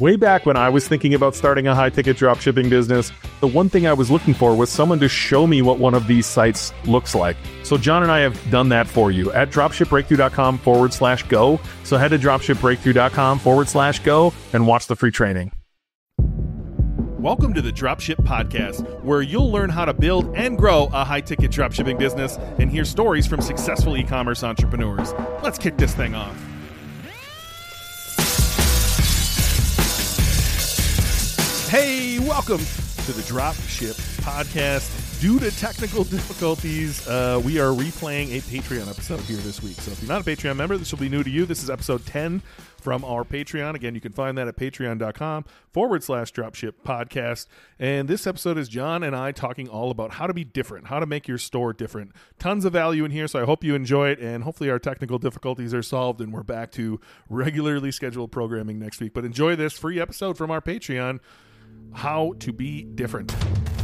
Way back when I was thinking about starting a high-ticket dropshipping business, the one thing I was looking for was someone to show me what one of these sites looks like. So John and I have done that for you at dropshipbreakthrough.com/go. So head to dropshipbreakthrough.com/go and watch the free training. Welcome to the Dropship Podcast, where you'll learn how to build and grow a high-ticket dropshipping business and hear stories from successful e-commerce entrepreneurs. Let's kick this thing off. Hey, welcome to the Dropship Podcast. Due to technical difficulties, we are replaying a Patreon episode here this week. So if you're not a Patreon member, this will be new to you. This is episode 10 from our Patreon. Again, you can find that at patreon.com/Dropship Podcast. And this episode is John and I talking all about how to be different, how to make your store different. Tons of value in here, so I hope you enjoy it. And hopefully our technical difficulties are solved and we're back to regularly scheduled programming next week. But enjoy this free episode from our Patreon, How to Be Different.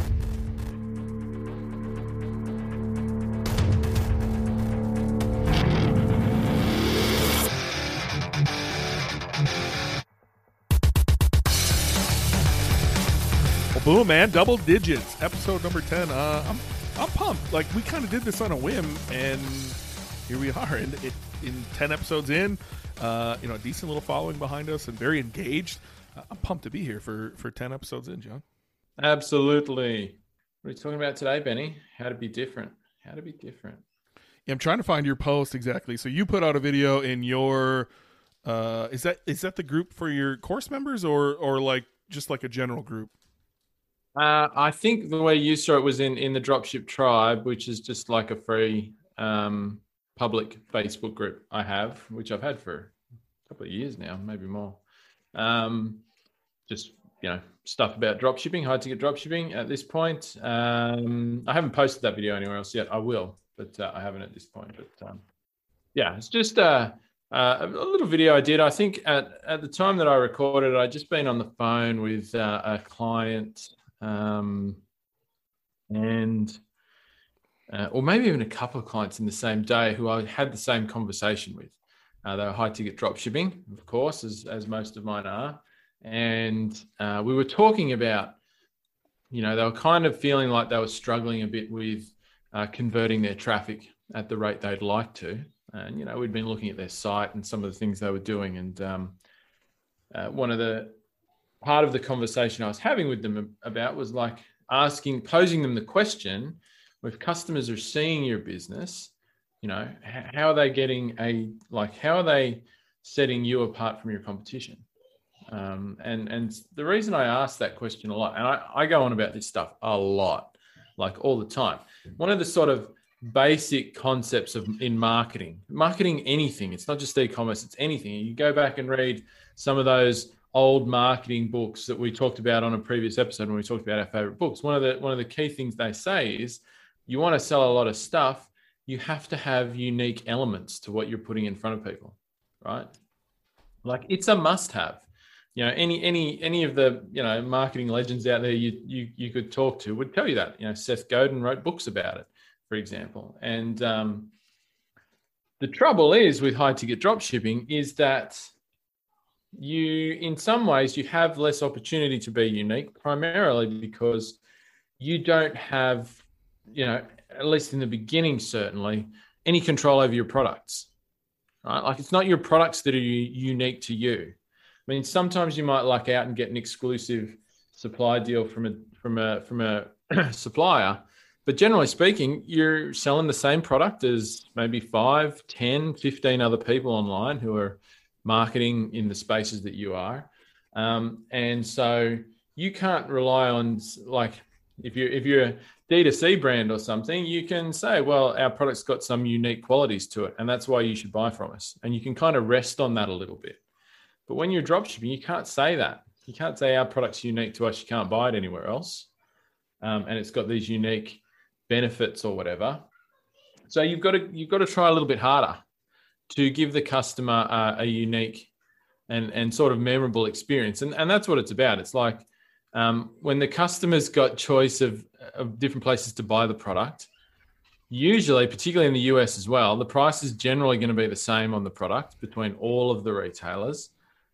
Boom, man, double digits, episode number 10. I'm pumped. Like, we kind of did this on a whim, and here we are in 10 episodes in, a decent little following behind us and very engaged. I'm pumped to be here for 10 episodes in, John. Absolutely. What are you talking about today, Benny? How to be different. How to be different. Yeah, I'm trying to find your post exactly. So you put out a video in your, is that the group for your course members or like just like a general group? I think the way you saw it was in the Dropship Tribe, which is just like a free public Facebook group I have, which I've had for a couple of years now, maybe more. Just, stuff about dropshipping, high ticket dropshipping at this point. I haven't posted that video anywhere else yet. I will, but I haven't at this point. But it's just a little video I did. I think at the time that I recorded, I'd just been on the phone with a client or maybe even a couple of clients in the same day who I had the same conversation with. They were high ticket dropshipping, of course, as most of mine are. And we were talking about, they were kind of feeling like they were struggling a bit with converting their traffic at the rate they'd like to. And, we'd been looking at their site and some of the things they were doing. And part of the conversation I was having with them about was like posing them the question, if customers are seeing your business, how are they how are they setting you apart from your competition? And the reason I ask that question a lot, and I go on about this stuff a lot, like all the time. One of the sort of basic concepts in marketing anything, it's not just e-commerce, it's anything. You go back and read some of those old marketing books that we talked about on a previous episode when we talked about our favorite books. One of the key things they say is you want to sell a lot of stuff, you have to have unique elements to what you're putting in front of people, right? Like it's a must-have. Any of the marketing legends out there you could talk to would tell you that. Seth Godin wrote books about it, for example. And the trouble is with high ticket dropshipping is that in some ways you have less opportunity to be unique, primarily because you don't have, at least in the beginning, certainly, any control over your products, right? Like it's not your products that are unique to you. I mean, sometimes you might luck out and get an exclusive supply deal from a supplier, but generally speaking, you're selling the same product as maybe 5, 10, 15 other people online who are marketing in the spaces that you are. And so you can't rely on, like, if you're a D2C brand or something, you can say, well, our product's got some unique qualities to it, and that's why you should buy from us. And you can kind of rest on that a little bit. But when you're dropshipping, you can't say that. You can't say our product's unique to us. You can't buy it anywhere else. And it's got these unique benefits or whatever. So you've got to try a little bit harder to give the customer a unique and sort of memorable experience. And that's what it's about. It's like when the customer's got choice of different places to buy the product, usually, particularly in the US as well, the price is generally going to be the same on the product between all of the retailers.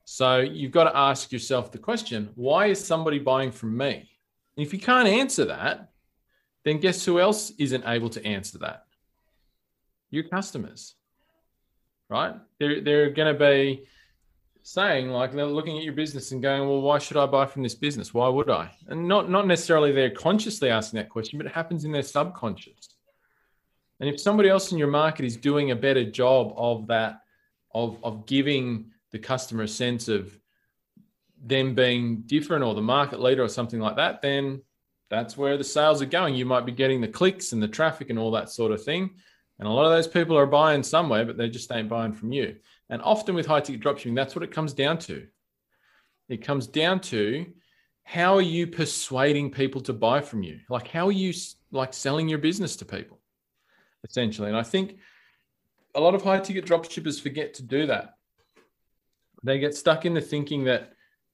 So you've got to ask yourself the question, why is somebody buying from me? And if you can't answer that, then guess who else isn't able to answer that? Your customers, right? They're going to be saying, like, they're looking at your business and going, well, why should I buy from this business? Why would I? And not necessarily they're consciously asking that question, but it happens in their subconscious. And if somebody else in your market is doing a better job of that, of giving the customer a sense of them being different, or the market leader or something like that, then that's where the sales are going. You might be getting the clicks and the traffic and all that sort of thing. And a lot of those people are buying somewhere, but they just ain't buying from you. And often with high ticket dropshipping, that's what it comes down to. It comes down to, how are you persuading people to buy from you? Like, how are you like selling your business to people, essentially? And I think a lot of high ticket dropshippers forget to do that. They get stuck in the thinking that,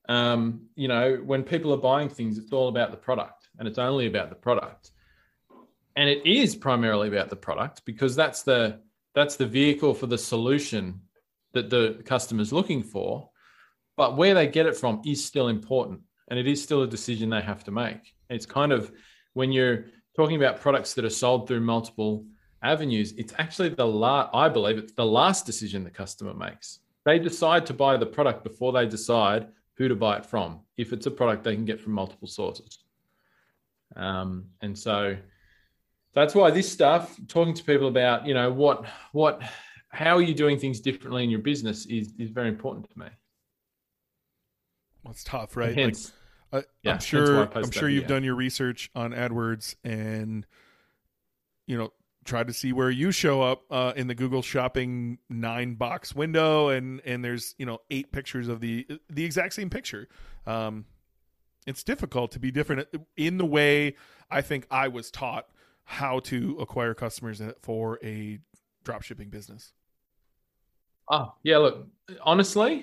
when people are buying things, it's all about the product, and it's only about the product. And it is primarily about the product, because that's the vehicle for the solution that the customer's looking for. But where they get it from is still important, and it is still a decision they have to make. It's kind of, when you're talking about products that are sold through multiple avenues, it's actually I believe it's the last decision the customer makes. They decide to buy the product before they decide who to buy it from, if it's a product they can get from multiple sources. And so that's why this stuff, talking to people about, how are you doing things differently in your business is very important to me. Well, it's tough, right? Hence, I'm sure you've done your research on AdWords and, try to see where you show up in the Google Shopping 9-box window, and there's 8 pictures of the exact same picture. It's difficult to be different in the way I think I was taught how to acquire customers for a dropshipping business. Oh yeah, look, honestly,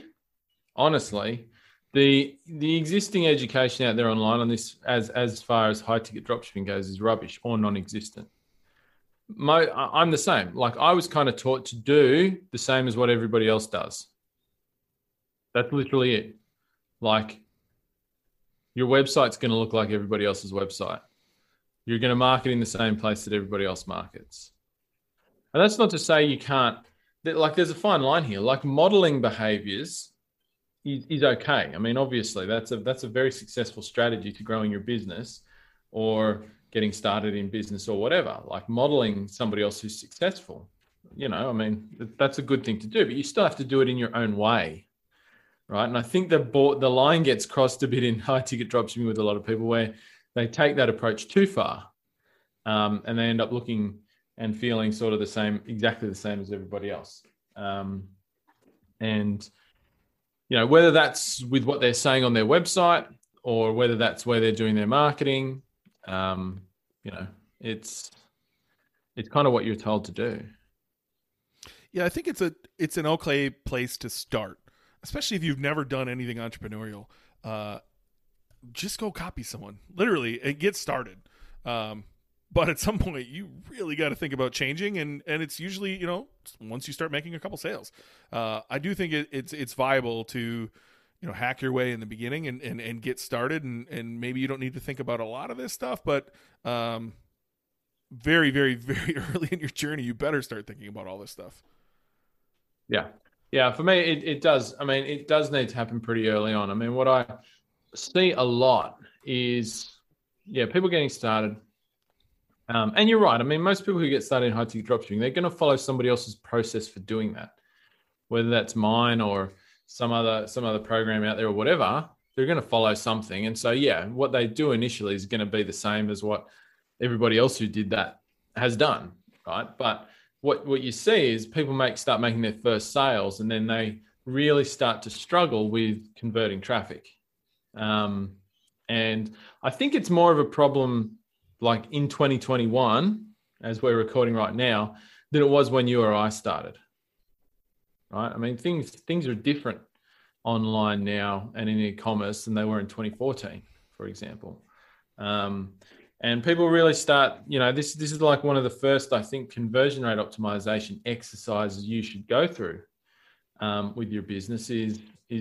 the existing education out there online on this, as far as high ticket dropshipping goes, is rubbish or non-existent. I'm the same. Like, I was kind of taught to do the same as what everybody else does. That's literally it. Like, your website's going to look like everybody else's website. You're going to market in the same place that everybody else markets. And that's not to say you can't, like, there's a fine line here. Like, modeling behaviors is okay. I mean, obviously that's a very successful strategy to growing your business or getting started in business or whatever. Like, modeling somebody else who's successful, I mean, that's a good thing to do, but you still have to do it in your own way, right? And I think the line gets crossed a bit in high ticket dropshipping with a lot of people, where they take that approach too far, and they end up looking and feeling sort of exactly the same as everybody else. And whether that's with what they're saying on their website, or whether that's where they're doing their marketing, it's kind of what you're told to do. Yeah, I think it's an okay place to start, especially if you've never done anything entrepreneurial. Just go copy someone, literally, and get started. But at some point, you really got to think about changing, and it's usually, once you start making a couple sales. I do think it's viable to, hack your way in the beginning and get started, and maybe you don't need to think about a lot of this stuff, but very, very, very early in your journey, you better start thinking about all this stuff. Yeah. For me, it does. I mean, it does need to happen pretty early on. I mean, what I see a lot is, people getting started. And you're right. I mean, most people who get started in high ticket dropshipping, they're going to follow somebody else's process for doing that, whether that's mine or some other program out there or whatever. They're going to follow something. And so, what they do initially is going to be the same as what everybody else who did that has done, right? But what you see is people start making their first sales, and then they really start to struggle with converting traffic. And I think it's more of a problem like in 2021, as we're recording right now, than it was when you or I started, right? I mean, things are different online now and in e-commerce than they were in 2014, for example. And people really start, this is like one of the first, I think, conversion rate optimization exercises you should go through with your business is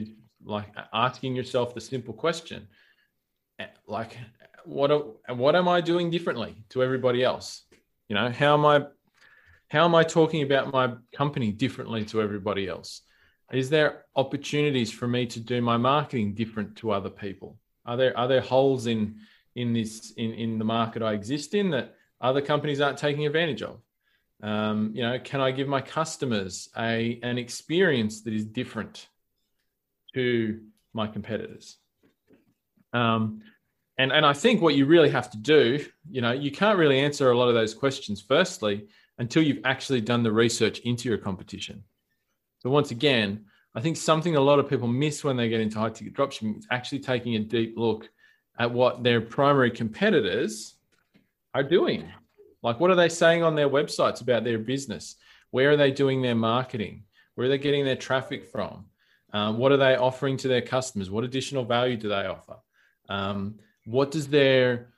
like asking yourself the simple question, like, what am I doing differently to everybody else? How am I talking about my company differently to everybody else? Is there opportunities for me to do my marketing different to other people? Are there holes in the market I exist in that other companies aren't taking advantage of? Can I give my customers an experience that is different to my competitors? And I think what you really have to do, you can't really answer a lot of those questions, firstly, until you've actually done the research into your competition. So once again, I think something a lot of people miss when they get into high ticket dropshipping is actually taking a deep look at what their primary competitors are doing. Like, what are they saying on their websites about their business? Where are they doing their marketing? Where are they getting their traffic from? What are they offering to their customers? What additional value do they offer? What does their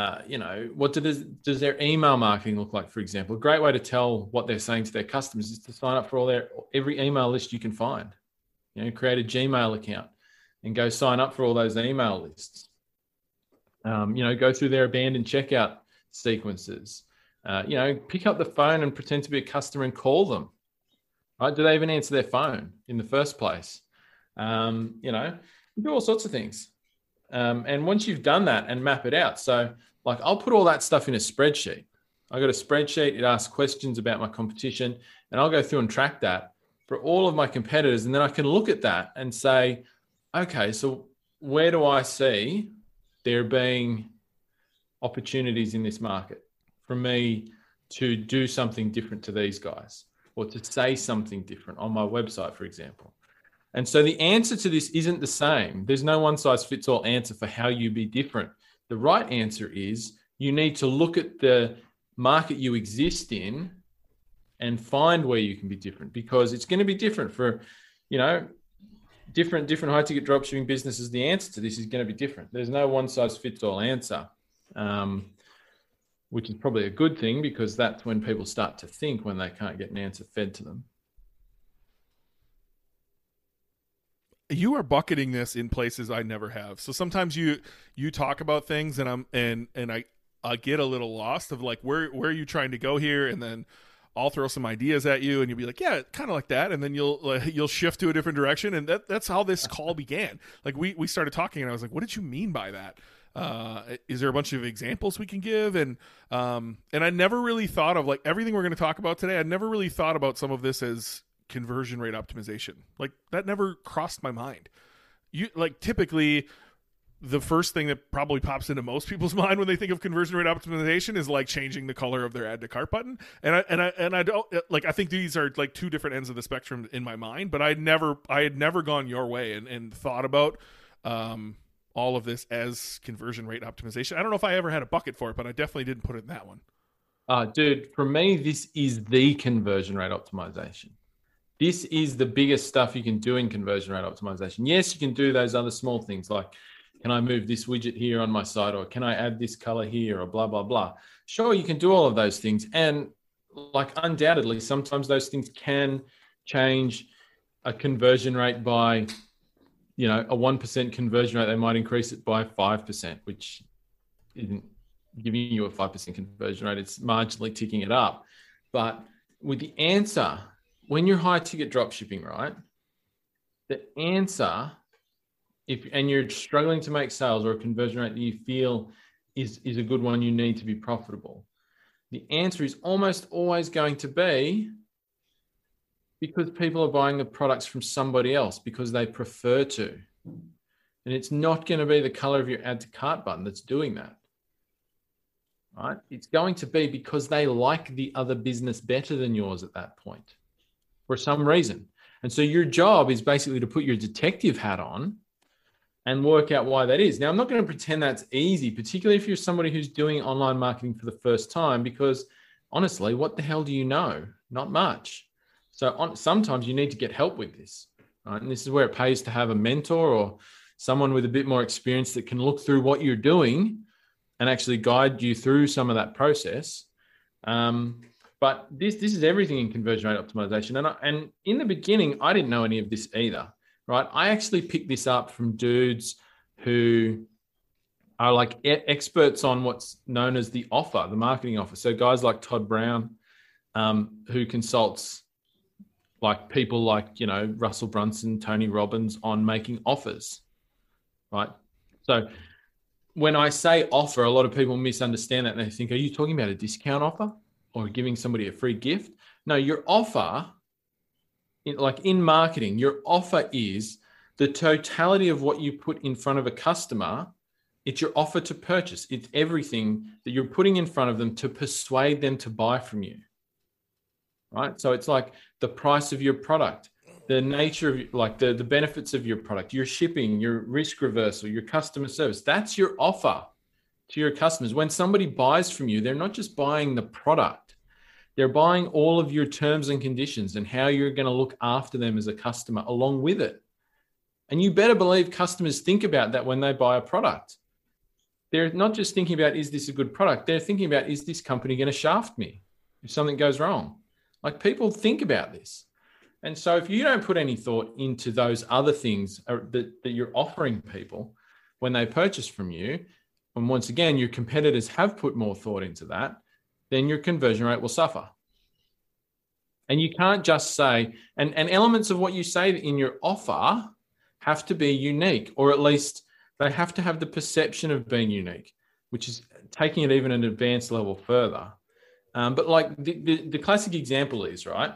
does their email marketing look like, for example? A great way to tell what they're saying to their customers is to sign up for every email list you can find. Create a Gmail account and go sign up for all those email lists. Go through their abandoned checkout sequences. Pick up the phone and pretend to be a customer and call them. Right? Do they even answer their phone in the first place? Do all sorts of things. And once you've done that and map it out, so like I'll put all that stuff in a spreadsheet. I got a spreadsheet. It asks questions about my competition, and I'll go through and track that for all of my competitors. And then I can look at that and say, okay, so where do I see there being opportunities in this market for me to do something different to these guys, or to say something different on my website, for example? And so the answer to this isn't the same. There's no one size fits all answer for how you be different. The right answer is you need to look at the market you exist in and find where you can be different, because it's going to be different for, different high ticket dropshipping businesses. The answer to this is going to be different. There's no one size fits all answer, which is probably a good thing, because that's when people start to think when they can't get an answer fed to them. You are bucketing this in places I never have. So sometimes you talk about things and I get a little lost of like, where are you trying to go here? And then I'll throw some ideas at you and you'll be like, yeah, kind of like that. And then you'll shift to a different direction. And that's how this call began. Like we started talking and I was like, what did you mean by that? Is there a bunch of examples we can give? And I never really thought of, like, everything we're going to talk about today. I never really thought about some of this as conversion rate optimization. Like, that never crossed my mind. Typically the first thing that probably pops into most people's mind when they think of conversion rate optimization is like changing the color of their add to cart button. And I don't, like, I think these are like two different ends of the spectrum in my mind, but I had never gone your way and thought about all of this as conversion rate optimization. I don't know if I ever had a bucket for it, but I definitely didn't put it in that one. Dude, for me, this is the conversion rate optimization. This is the biggest stuff you can do in conversion rate optimization. Yes, you can do those other small things like, can I move this widget here on my site, or can I add this color here, or blah, blah, blah. Sure, you can do all of those things. And like, undoubtedly, sometimes those things can change a conversion rate by, a 1% conversion rate. They might increase it by 5%, which isn't giving you a 5% conversion rate. It's marginally ticking it up. But with the answer, when you're high ticket drop shipping, right, the answer, and you're struggling to make sales, or a conversion rate that you feel is a good one, you need to be profitable. The answer is almost always going to be because people are buying the products from somebody else because they prefer to. And it's not going to be the color of your add to cart button that's doing that. Right? It's going to be because they like the other business better than yours at that point, for some reason. And so your job is basically to put your detective hat on and work out why that is. Now, I'm not going to pretend that's easy, particularly if you're somebody who's doing online marketing for the first time, because honestly, what the hell do you know? Not much. So sometimes you need to get help with this. Right? And this is where it pays to have a mentor or someone with a bit more experience that can look through what you're doing and actually guide you through some of that process. But this is everything in conversion rate optimization. And in the beginning, I didn't know any of this either. right? I actually picked this up from dudes who are like experts on what's known as the offer, the marketing offer. So guys like Todd Brown, who consults like people like, Russell Brunson, Tony Robbins on making offers, right? So when I say offer, a lot of people misunderstand that and they think, are you talking about a discount offer or giving somebody a free gift? No, your offer, in marketing, your offer is the totality of what you put in front of a customer. It's your offer to purchase. It's everything that you're putting in front of them to persuade them to buy from you, right? So it's like the price of your product, the nature of like the benefits of your product, your shipping, your risk reversal, your customer service. That's your offer to your customers. When somebody buys from you, they're not just buying the product. They're buying all of your terms and conditions and how you're going to look after them as a customer along with it. And you better believe customers think about that when they buy a product. They're not just thinking about, is this a good product? They're thinking about, is this company going to shaft me if something goes wrong? Like, people think about this. And so if you don't put any thought into those other things that you're offering people when they purchase from you, and once again, your competitors have put more thought into that, then your conversion rate will suffer. And you can't just say, and elements of what you say in your offer have to be unique, or at least they have to have the perception of being unique, which is taking it even an advanced level further. But like the classic example is, right,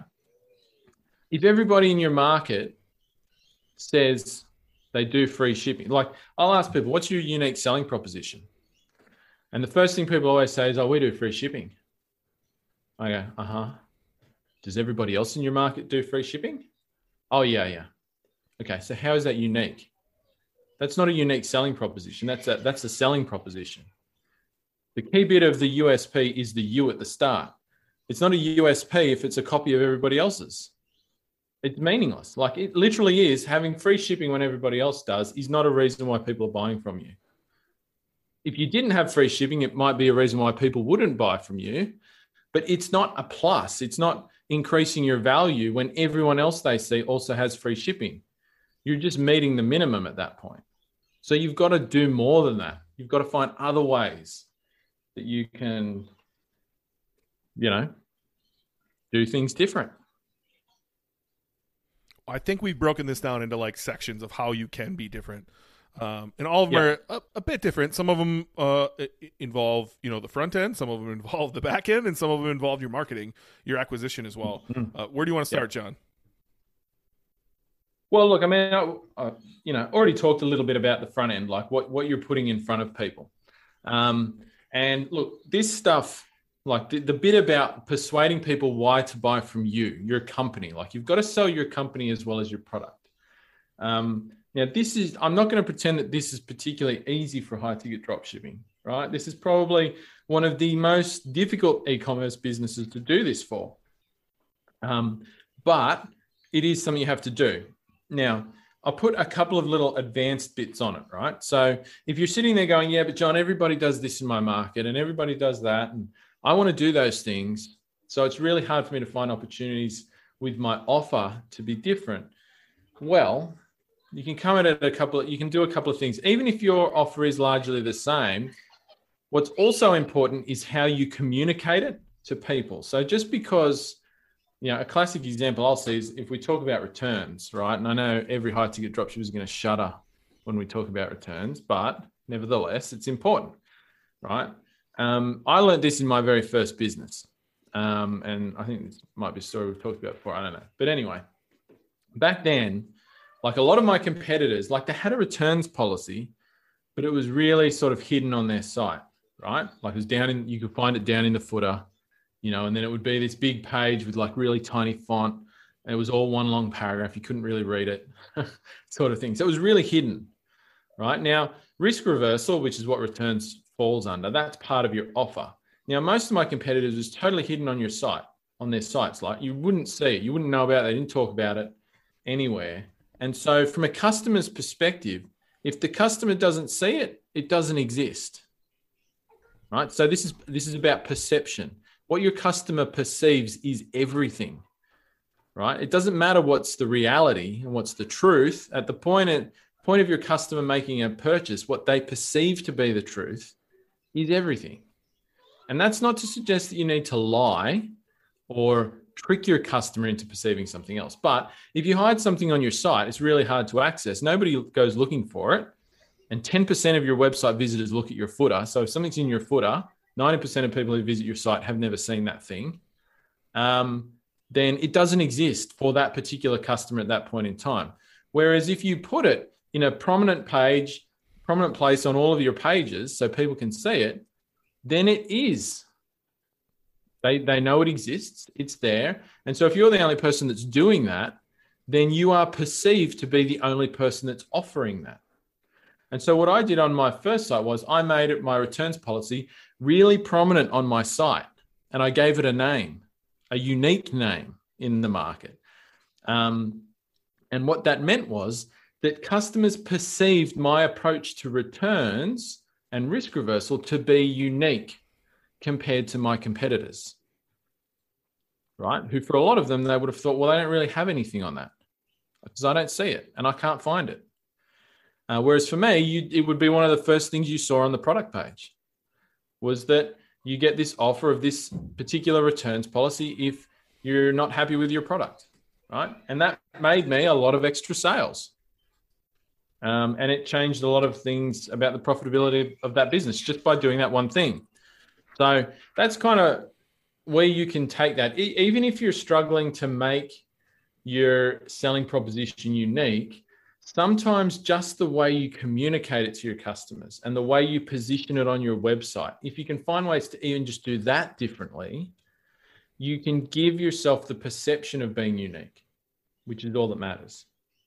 if everybody in your market says they do free shipping, like I'll ask people, what's your unique selling proposition? And the first thing people always say is, oh, we do free shipping. I go, Does everybody else in your market do free shipping? Oh, yeah. Okay, so how is that unique? That's not a unique selling proposition. That's a selling proposition. The key bit of the USP is the U at the start. It's not a USP if it's a copy of everybody else's. It's meaningless. Like, it literally is. Having free shipping when everybody else does is not a reason why people are buying from you. If you didn't have free shipping, it might be a reason why people wouldn't buy from you, but it's not a plus. It's not increasing your value when everyone else they see also has free shipping. You're just meeting the minimum at that point. So you've got to do more than that. You've got to find other ways that you can, do things different. I think we've broken this down into like sections of how you can be different. And all of them are a bit different. Some of them involve, the front end. Some of them involve the back end, and some of them involve your marketing, your acquisition as well. Where do you want to start, John? Well, look, I mean, already talked a little bit about the front end, like what you're putting in front of people. And look, this stuff, like the bit about persuading people why to buy from you, your company, like you've got to sell your company as well as your product. Now, I'm not going to pretend that this is particularly easy for high ticket drop shipping, right? This is probably one of the most difficult e-commerce businesses to do this for. But it is something you have to do. Now, I'll put a couple of little advanced bits on it, right? So if you're sitting there going, yeah, but John, everybody does this in my market and everybody does that, and I want to do those things. So it's really hard for me to find opportunities with my offer to be different. Well, you can come at it you can do a couple of things. Even if your offer is largely the same, what's also important is how you communicate it to people. So just because, a classic example I'll see is if we talk about returns, right? And I know every high ticket dropshipper is going to shudder when we talk about returns, but nevertheless, it's important, right? I learned this in my very first business. And I think this might be a story we've talked about before. I don't know. But anyway, back then, like a lot of my competitors, like they had a returns policy, but it was really sort of hidden on their site, right? Like it was you could find it down in the footer, and then it would be this big page with like really tiny font. And it was all one long paragraph. You couldn't really read it, sort of thing. So it was really hidden, right? Now, risk reversal, which is what returns falls under, that's part of your offer. Now, most of my competitors was totally hidden on your site, on their sites. Like you wouldn't see it. You wouldn't know about it. They didn't talk about it anywhere. And so from a customer's perspective, if the customer doesn't see it, it doesn't exist, right? So this is about perception. What your customer perceives is everything. right? It doesn't matter what's the reality and what's the truth. At the point of your customer making a purchase, what they perceive to be the truth is everything. And that's not to suggest that you need to lie or trick your customer into perceiving something else. But if you hide something on your site, it's really hard to access. Nobody goes looking for it. And 10% of your website visitors look at your footer. So if something's in your footer, 90% of people who visit your site have never seen that thing. Then it doesn't exist for that particular customer at that point in time. Whereas if you put it in a prominent place on all of your pages so people can see it, then it is. They know it exists, it's there. And so if you're the only person that's doing that, then you are perceived to be the only person that's offering that. And so what I did on my first site was I made it my returns policy really prominent on my site. And I gave it a name, a unique name in the market. And what that meant was that customers perceived my approach to returns and risk reversal to be unique compared to my competitors, right? Who for a lot of them, they would have thought, well, they don't really have anything on that because I don't see it and I can't find it. Whereas for me, it would be one of the first things you saw on the product page was that you get this offer of this particular returns policy if you're not happy with your product, right? And that made me a lot of extra sales. And it changed a lot of things about the profitability of that business just by doing that one thing. So that's kind of where you can take that. Even if you're struggling to make your selling proposition unique, sometimes just the way you communicate it to your customers and the way you position it on your website, if you can find ways to even just do that differently, you can give yourself the perception of being unique, which is all that matters.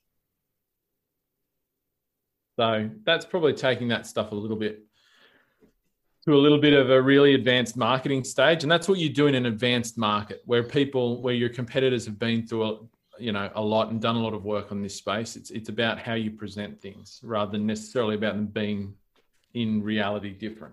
So that's probably taking that stuff a little bit to a little bit of a really advanced marketing stage. And that's what you do in an advanced market where your competitors have been through a lot and done a lot of work on this space. It's about how you present things rather than necessarily about them being in reality different.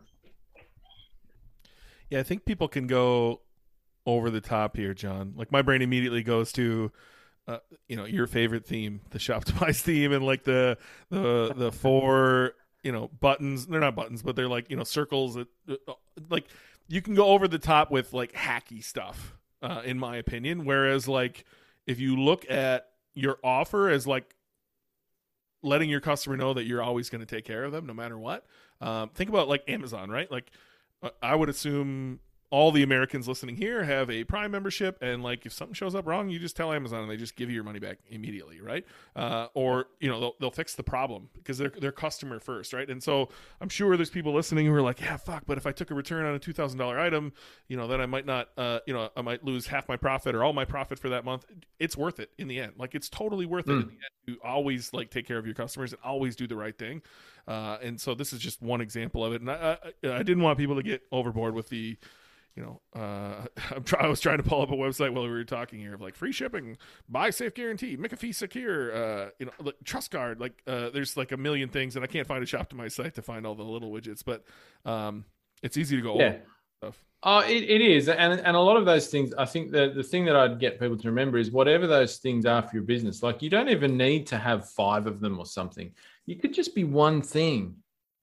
Yeah, I think people can go over the top here, John. Like my brain immediately goes to your favorite theme, the Shoptimize theme, and like the four buttons. They're not buttons, but they're like circles that like you can go over the top with like hacky stuff in my opinion, whereas like if you look at your offer as like letting your customer know that you're always going to take care of them no matter what. Think about like Amazon, right? Like I would assume all the Americans listening here have a Prime membership, and like if something shows up wrong, you just tell Amazon and they just give you your money back immediately, right? Or they'll fix the problem because they're customer first, right? And so I'm sure there's people listening who are like, yeah, fuck, but if I took a return on a $2,000 item, then I might not, I might lose half my profit or all my profit for that month. It's worth it in the end. Like it's totally worth it in the end to always like take care of your customers and always do the right thing. And so this is just one example of it. And I didn't want people to get overboard with the I was trying to pull up a website while we were talking here of like free shipping, buy safe guarantee, McAfee secure, like Trust Guard. Like there's like a million things, and I can't find a Shoptimize site to find all the little widgets, but it's easy to go over stuff. Oh, it is, and a lot of those things. I think the thing that I'd get people to remember is whatever those things are for your business. Like you don't even need to have 5 of them or something. You could just be one thing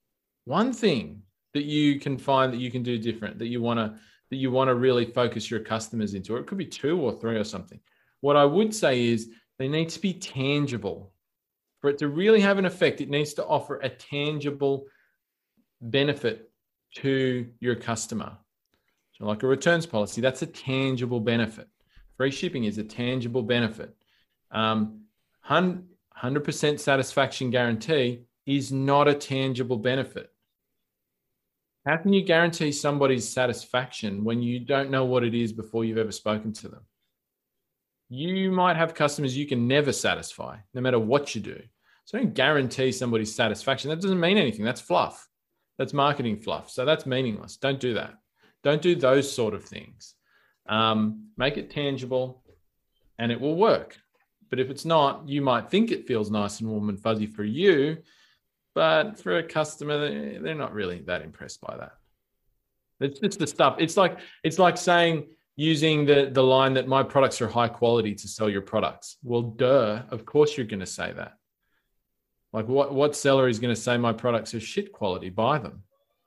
that you can find that you can do different, that you want to really focus your customers into, or it could be 2 or 3 or something. What I would say is they need to be tangible. For it to really have an effect, it needs to offer a tangible benefit to your customer. So like a returns policy, that's a tangible benefit. Free shipping is a tangible benefit. 100% satisfaction guarantee is not a tangible benefit. How can you guarantee somebody's satisfaction when you don't know what it is before you've ever spoken to them? You might have customers you can never satisfy, no matter what you do. So don't guarantee somebody's satisfaction. That doesn't mean anything. That's fluff. That's marketing fluff. So that's meaningless. Don't do that. Don't do those sort of things. Make it tangible and it will work. But if it's not, you might think it feels nice and warm and fuzzy for you, but for a customer, they're not really that impressed by that. It's just the stuff. It's like saying using the line that my products are high quality to sell your products. Well, duh, of course you're going to say that. Like what seller is going to say my products are shit quality? Buy them.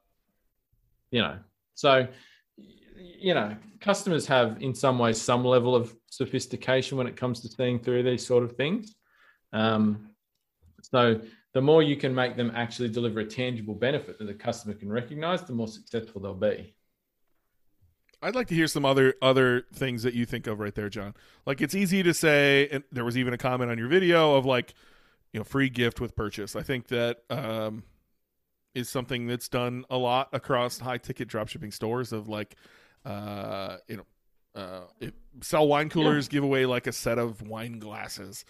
So, customers have in some ways some level of sophistication when it comes to seeing through these sort of things. So the more you can make them actually deliver a tangible benefit that the customer can recognize, the more successful they'll be. I'd like to hear some other things that you think of right there, John. Like, it's easy to say, and there was even a comment on your video of like, free gift with purchase. I think that is something that's done a lot across high ticket dropshipping stores of like, sell wine coolers, give away like a set of wine glasses.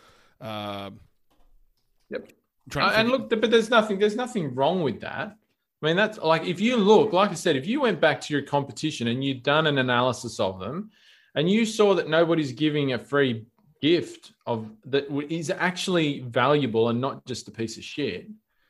Yep. And look, but there's nothing wrong with that. I mean, that's like, if you look, like I said, if you went back to your competition and you'd done an analysis of them and you saw that nobody's giving a free gift of that is actually valuable and not just a piece of shit,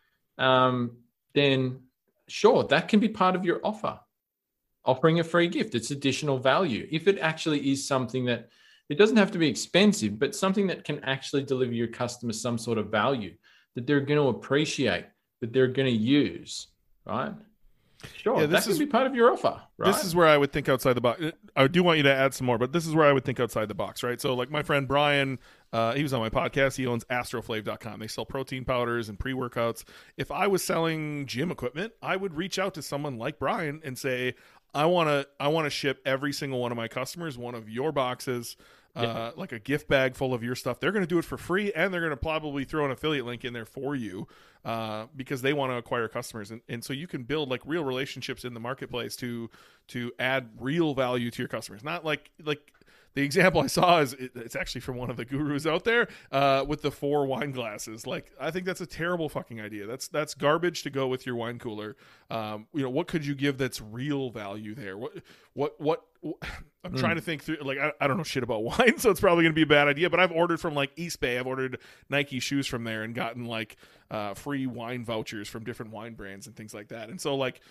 then sure, that can be part of your offer. Offering a free gift, it's additional value. If it actually is something that, it doesn't have to be expensive, but something that can actually deliver your customers some sort of value that they're going to appreciate, that they're going to use, right? Sure, yeah, that can be part of your offer, right? This is where I would think outside the box. I do want you to add some more, but this is where I would think outside the box, right? So like my friend Brian, he was on my podcast. He owns astroflave.com. They sell protein powders and pre-workouts. If I was selling gym equipment, I would reach out to someone like Brian and say, I want to ship every single one of my customers one of your boxes, like a gift bag full of your stuff. They're going to do it for free, and they're going to probably throw an affiliate link in there for you because they want to acquire customers. And so you can build like real relationships in the marketplace to add real value to your customers. Not like the example I saw is it's actually from one of the gurus out there with the 4 wine glasses. Like, I think that's a terrible fucking idea. That's garbage to go with your wine cooler. What could you give that's real value there? What I'm trying to think through. Like, I don't know shit about wine, so it's probably going to be a bad idea. But I've ordered from like East Bay. I've ordered Nike shoes from there and gotten like free wine vouchers from different wine brands and things like that. And so like,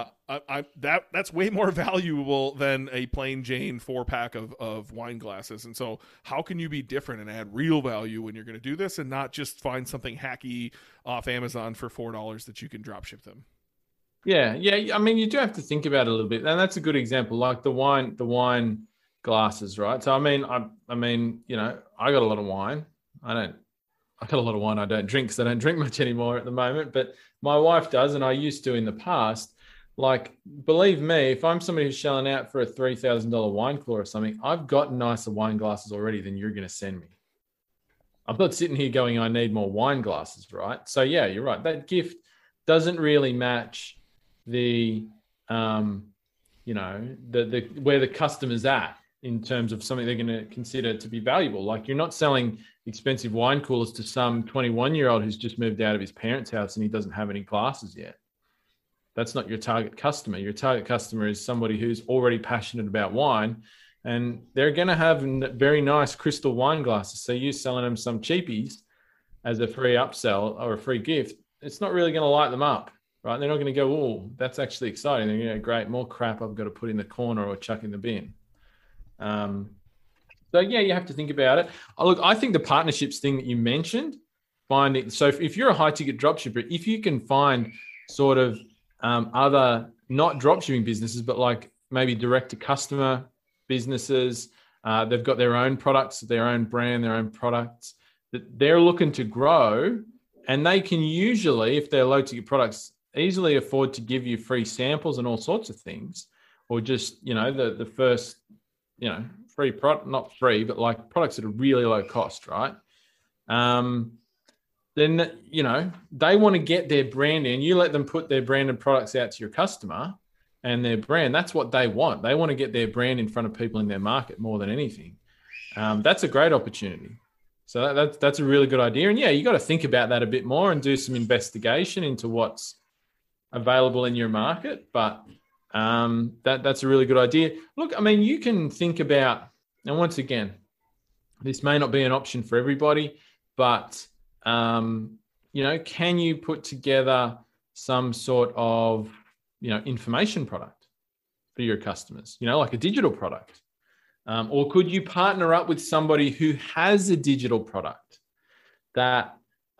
that's way more valuable than a plain Jane 4-pack of wine glasses. And so how can you be different and add real value when you're going to do this and not just find something hacky off Amazon for $4 that you can drop ship them? Yeah. I mean, you do have to think about it a little bit, and that's a good example, like the wine glasses, right? So I mean, I got a lot of wine. I got a lot of wine I don't drink because I don't drink much anymore at the moment, but my wife does, and I used to in the past. Like, believe me, if I'm somebody who's shelling out for a $3,000 wine cooler or something, I've got nicer wine glasses already than you're going to send me. I'm not sitting here going, I need more wine glasses, right? So yeah, you're right. That gift doesn't really match the where the customer's at in terms of something they're going to consider to be valuable. Like, you're not selling expensive wine coolers to some 21-year-old who's just moved out of his parents' house and he doesn't have any glasses yet. That's not your target customer. Your target customer is somebody who's already passionate about wine, and they're going to have very nice crystal wine glasses. So you selling them some cheapies as a free upsell or a free gift, it's not really going to light them up. Right? They're not going to go, oh, that's actually exciting. They're going to go, great, more crap I've got to put in the corner or chuck in the bin. So yeah, you have to think about it. Look, I think the partnerships thing that you mentioned, so if you're a high ticket dropshipper, if you can find sort of other, not dropshipping businesses, but like maybe direct to customer businesses, they've got their own products, their own brand, their own products that they're looking to grow, and they can usually, if they're low ticket products, easily afford to give you free samples and all sorts of things, or just, the first, free product, not free, but like products that are really low cost, right? Then, they want to get their brand in. You let them put their branded products out to your customer and their brand. That's what they want. They want to get their brand in front of people in their market more than anything. That's a great opportunity. So that's a really good idea. And yeah, you got to think about that a bit more and do some investigation into what's available in your market, but that's a really good idea. Look, I mean, you can think about, and once again, this may not be an option for everybody, but can you put together some sort of information product for your customers, like a digital product? Or could you partner up with somebody who has a digital product that,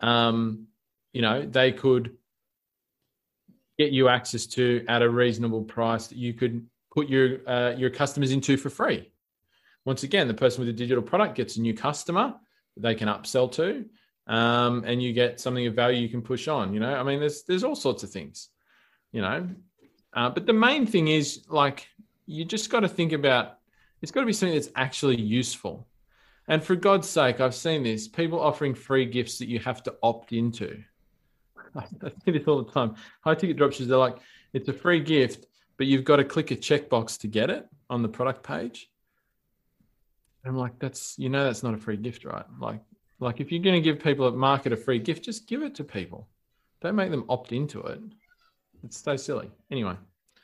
they could get you access to at a reasonable price that you could put your customers into for free? Once again, the person with a digital product gets a new customer that they can upsell to, and you get something of value you can push on. I mean, there's all sorts of things, but the main thing is, like, you just got to think about, it's got to be something that's actually useful. And for God's sake, I've seen this, people offering free gifts that you have to opt into. I see this all the time. High ticket dropshippers, they're like, it's a free gift, but you've got to click a checkbox to get it on the product page. And I'm like, that's not a free gift, right? Like if you're going to give people at market a free gift, just give it to people. Don't make them opt into it. It's so silly. Anyway.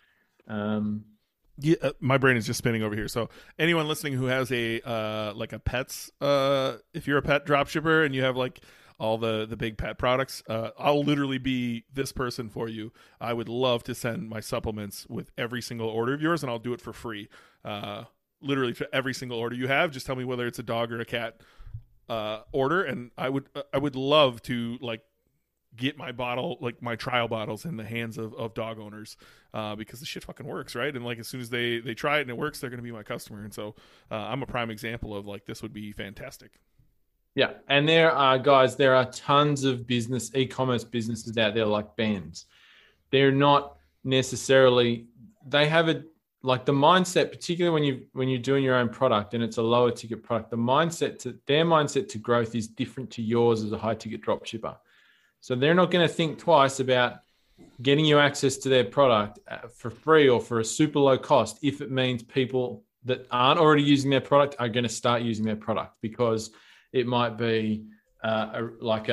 Yeah, my brain is just spinning over here. So anyone listening who has a pets, if you're a pet drop shipper and you have like all the big pet products, I'll literally be this person for you. I would love to send my supplements with every single order of yours, and I'll do it for free. Literally for every single order you have, just tell me whether it's a dog or a cat order, and I would love to like get my bottle, like my trial bottles, in the hands of dog owners, because the shit fucking works, right? And like as soon as they try it and it works, they're going to be my customer. And so I'm a prime example of like, this would be fantastic. Yeah. And there are tons of e-commerce businesses out there like Ben's. They're not necessarily, they have the mindset, particularly when you're doing your own product and it's a lower ticket product, their mindset to growth is different to yours as a high ticket drop shipper. So they're not going to think twice about getting you access to their product for free or for a super low cost if it means people that aren't already using their product are going to start using their product, because it might be a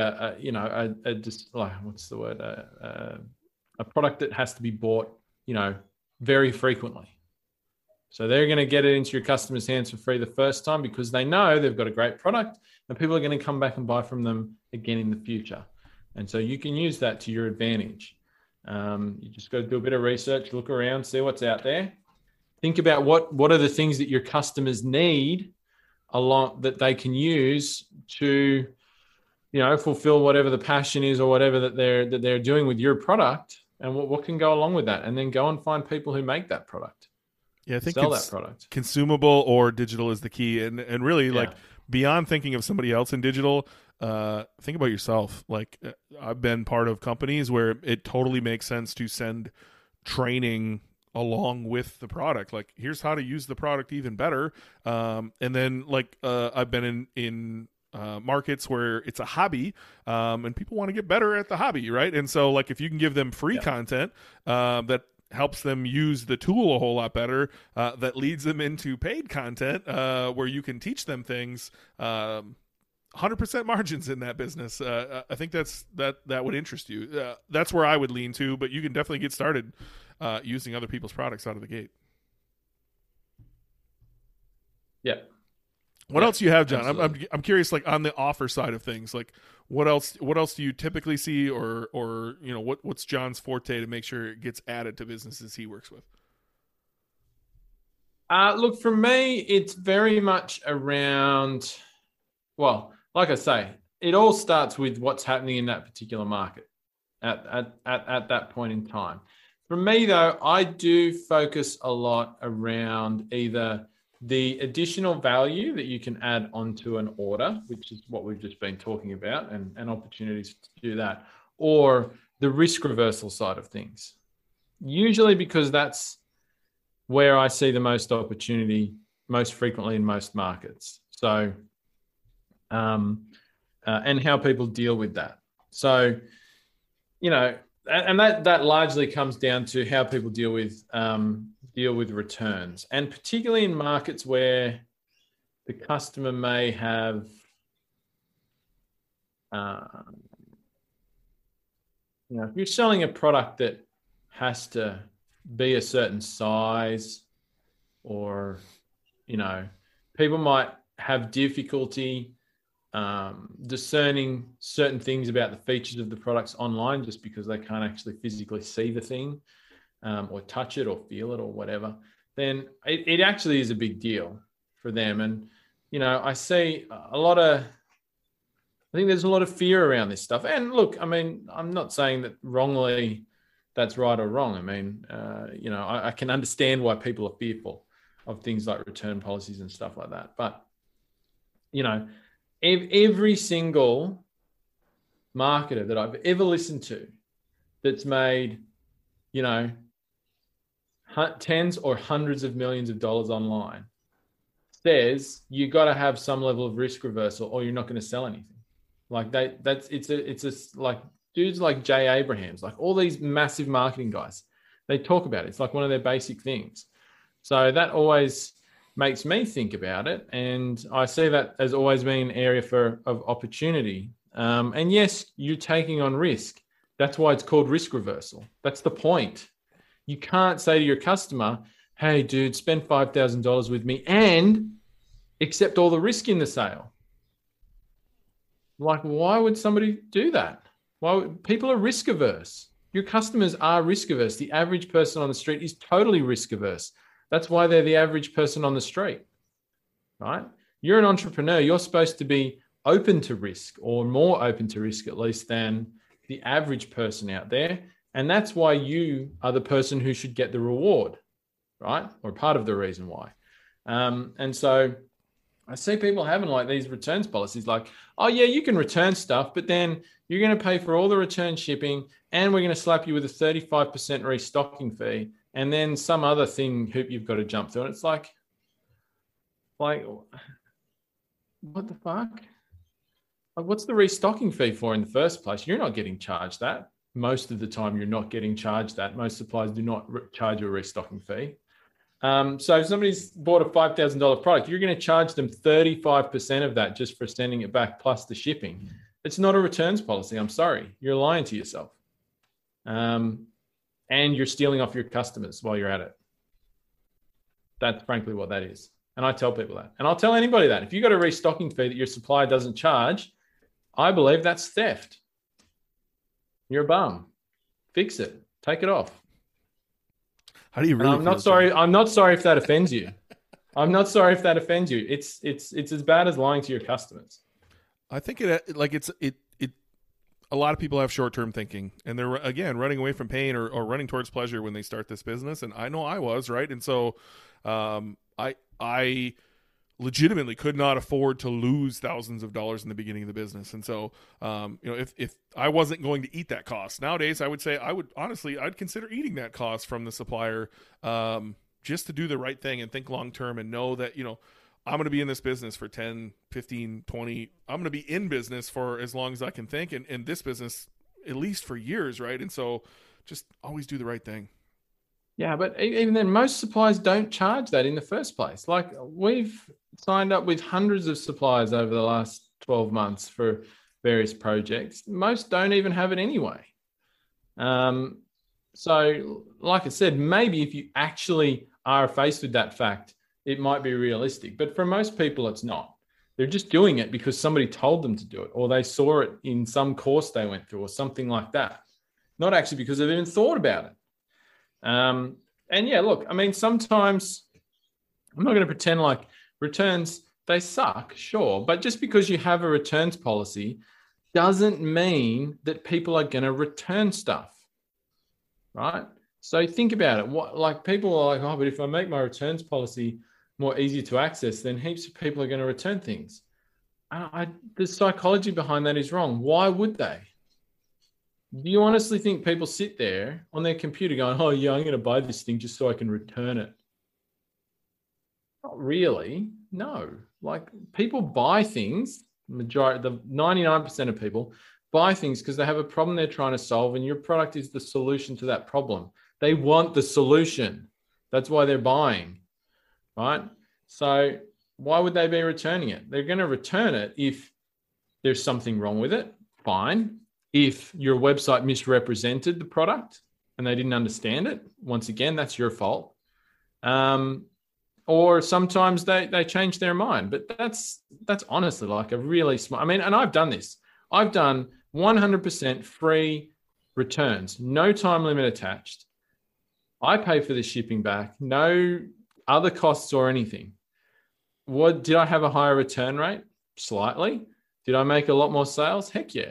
product that has to be bought, very frequently. So they're going to get it into your customers' hands for free the first time because they know they've got a great product and people are going to come back and buy from them again in the future. And so you can use that to your advantage. You just got to do a bit of research, look around, see what's out there. Think about what are the things that your customers need that they can use to, fulfill whatever the passion is or whatever that they're doing with your product, and what can go along with that. And then go and find people who make that product. Yeah, I think sell that product. Consumable or digital is the key. And really, like, beyond thinking of somebody else in digital, think about yourself. Like, I've been part of companies where it totally makes sense to send training along with the product. Like, here's how to use the product even better. And then I've been in markets where it's a hobby, and people want to get better at the hobby, right? And so like, if you can give them free content that helps them use the tool a whole lot better, that leads them into paid content where you can teach them things, 100% margins in that business. I think that would interest you. That's where I would lean to, but you can definitely get started using other people's products out of the gate. Yeah. What else do you have, John? I'm curious, like, on the offer side of things, like what else do you typically see, or what's John's forte to make sure it gets added to businesses he works with? Look, for me, it's very much around, well, like I say, it all starts with what's happening in that particular market at that point in time. For me, though, I do focus a lot around either the additional value that you can add onto an order, which is what we've just been talking about, and opportunities to do that, or the risk reversal side of things. Usually because that's where I see the most opportunity most frequently in most markets. So, and how people deal with that. So, and that largely comes down to how people deal with returns, and particularly in markets where the customer may have, if you're selling a product that has to be a certain size, or, people might have difficulty discerning certain things about the features of the products online just because they can't actually physically see the thing, or touch it or feel it or whatever, then it actually is a big deal. for them. And, I see I think there's a lot of fear around this stuff. And look, I mean, I'm not saying that wrongly that's right or wrong. I mean, I can understand why people are fearful of things like return policies and stuff like that. But, every single marketer that I've ever listened to that's made, tens or hundreds of millions of dollars online says you got to have some level of risk reversal or you're not going to sell anything. Like it's like dudes like Jay Abrahams, like all these massive marketing guys, they talk about it. It's like one of their basic things. So that always makes me think about it. And I see that as always being an area of opportunity. And yes, you're taking on risk. That's why it's called risk reversal. That's the point. You can't say to your customer, hey, dude, spend $5,000 with me and accept all the risk in the sale. Like, why would somebody do that? People are risk averse. Your customers are risk averse. The average person on the street is totally risk averse. That's why they're the average person on the street, right? You're an entrepreneur. You're supposed to be open to risk, or more open to risk at least, than the average person out there. And that's why you are the person who should get the reward, right? Or part of the reason why. And so I see people having like these returns policies like, oh yeah, you can return stuff, but then you're going to pay for all the return shipping and we're going to slap you with a 35% restocking fee and then some other hoop you've got to jump through. And it's like, what the fuck? Like, what's the restocking fee for in the first place? You're not getting charged that. Most of the time, you're not getting charged that. Most suppliers do not charge you a restocking fee. So if somebody's bought a $5,000 product, you're going to charge them 35% of that just for sending it back plus the shipping. It's not a returns policy. I'm sorry. You're lying to yourself. And you're stealing off your customers while you're at it. That's frankly what that is. And I tell people that. And I'll tell anybody that. If you've got a restocking fee that your supplier doesn't charge, I believe that's theft. You're a bum. Fix it. Take it off. How do you really? I'm not sorry. I'm not sorry if that offends you. I'm not sorry if that offends you. It's as bad as lying to your customers. I think it. A lot of people have short-term thinking, and they're again running away from pain or running towards pleasure when they start this business. And I know I was, right. And so, I legitimately could not afford to lose thousands of dollars in the beginning of the business. And so, if I wasn't going to eat that cost nowadays, I would say I'd consider eating that cost from the supplier, just to do the right thing and think long-term and know that, I'm going to be in this business for 10, 15, 20. I'm going to be in business for as long as I can think, and this business at least for years. Right. And so just always do the right thing. Yeah, but even then, most suppliers don't charge that in the first place. Like, we've signed up with hundreds of suppliers over the last 12 months for various projects. Most don't even have it anyway. So, like I said, maybe if you actually are faced with that fact, it might be realistic. But for most people, it's not. They're just doing it because somebody told them to do it, or they saw it in some course they went through or something like that. Not actually because they've even thought about it. And yeah, look, I mean, sometimes I'm not going to pretend like returns, they suck, sure. But just because you have a returns policy doesn't mean that people are going to return stuff, right? So think about it. People are like, oh, but if I make my returns policy more easy to access, then heaps of people are going to return things. The psychology behind that is wrong. Why would they? Do you honestly think people sit there on their computer going, oh, yeah, I'm going to buy this thing just so I can return it? Not really. No. Like, people buy things, the 99% of people buy things because they have a problem they're trying to solve, and your product is the solution to that problem. They want the solution. That's why they're buying, right? So why would they be returning it? They're going to return it if there's something wrong with it. Fine. If your website misrepresented the product and they didn't understand it, once again, that's your fault. Or sometimes they change their mind. But that's honestly like a really smart, and I've done this. I've done 100% free returns, no time limit attached. I pay for the shipping back, no other costs or anything. what did I have a higher return rate? Slightly. Did I make a lot more sales? Heck yeah.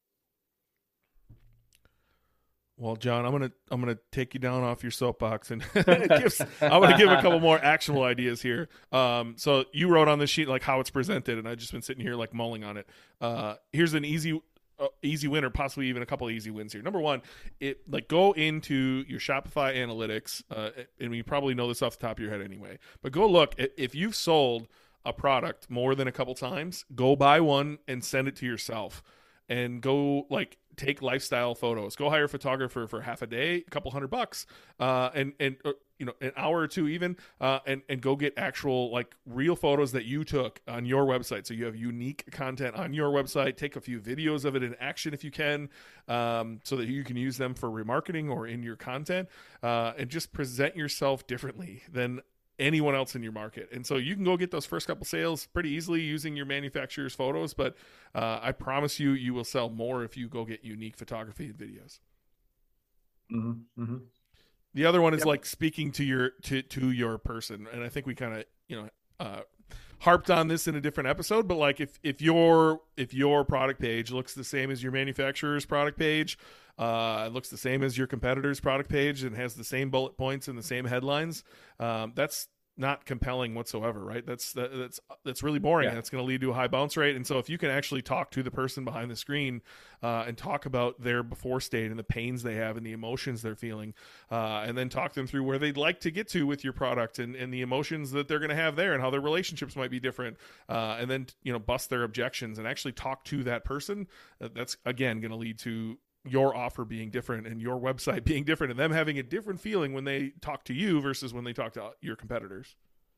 Well, John, I'm gonna take you down off your soapbox and I'm gonna give a couple more actionable ideas here. So you wrote on this sheet like how it's presented, and I've just been sitting here like mulling on it. Here's an easy win, or possibly even a couple of easy wins here. Number one, go into your Shopify analytics, and you probably know this off the top of your head anyway. But go look if you've sold a product more than a couple times, go buy one and send it to yourself, and go take lifestyle photos. Go hire a photographer for half a day, a couple $100, and an hour or two even, and go get actual real photos that you took on your website. So you have unique content on your website. Take a few videos of it in action if you can, so that you can use them for remarketing or in your content, and just present yourself differently than anyone else in your market. And so you can go get those first couple sales pretty easily using your manufacturer's photos, but I promise you will sell more if you go get unique photography and videos. Mm-hmm. Mm-hmm. The other one is speaking to your person, and I think we kind of harped on this in a different episode, but if your product page looks the same as your manufacturer's product page, it looks the same as your competitor's product page, and has the same bullet points and the same headlines, that's not compelling whatsoever, right? That's really boring. Yeah. That's going to lead to a high bounce rate. And so if you can actually talk to the person behind the screen, and talk about their before state and the pains they have and the emotions they're feeling, and then talk them through where they'd like to get to with your product, and the emotions that they're going to have there and how their relationships might be different, and then bust their objections and actually talk to that person, that's again going to lead to your offer being different and your website being different, and them having a different feeling when they talk to you versus when they talk to your competitors.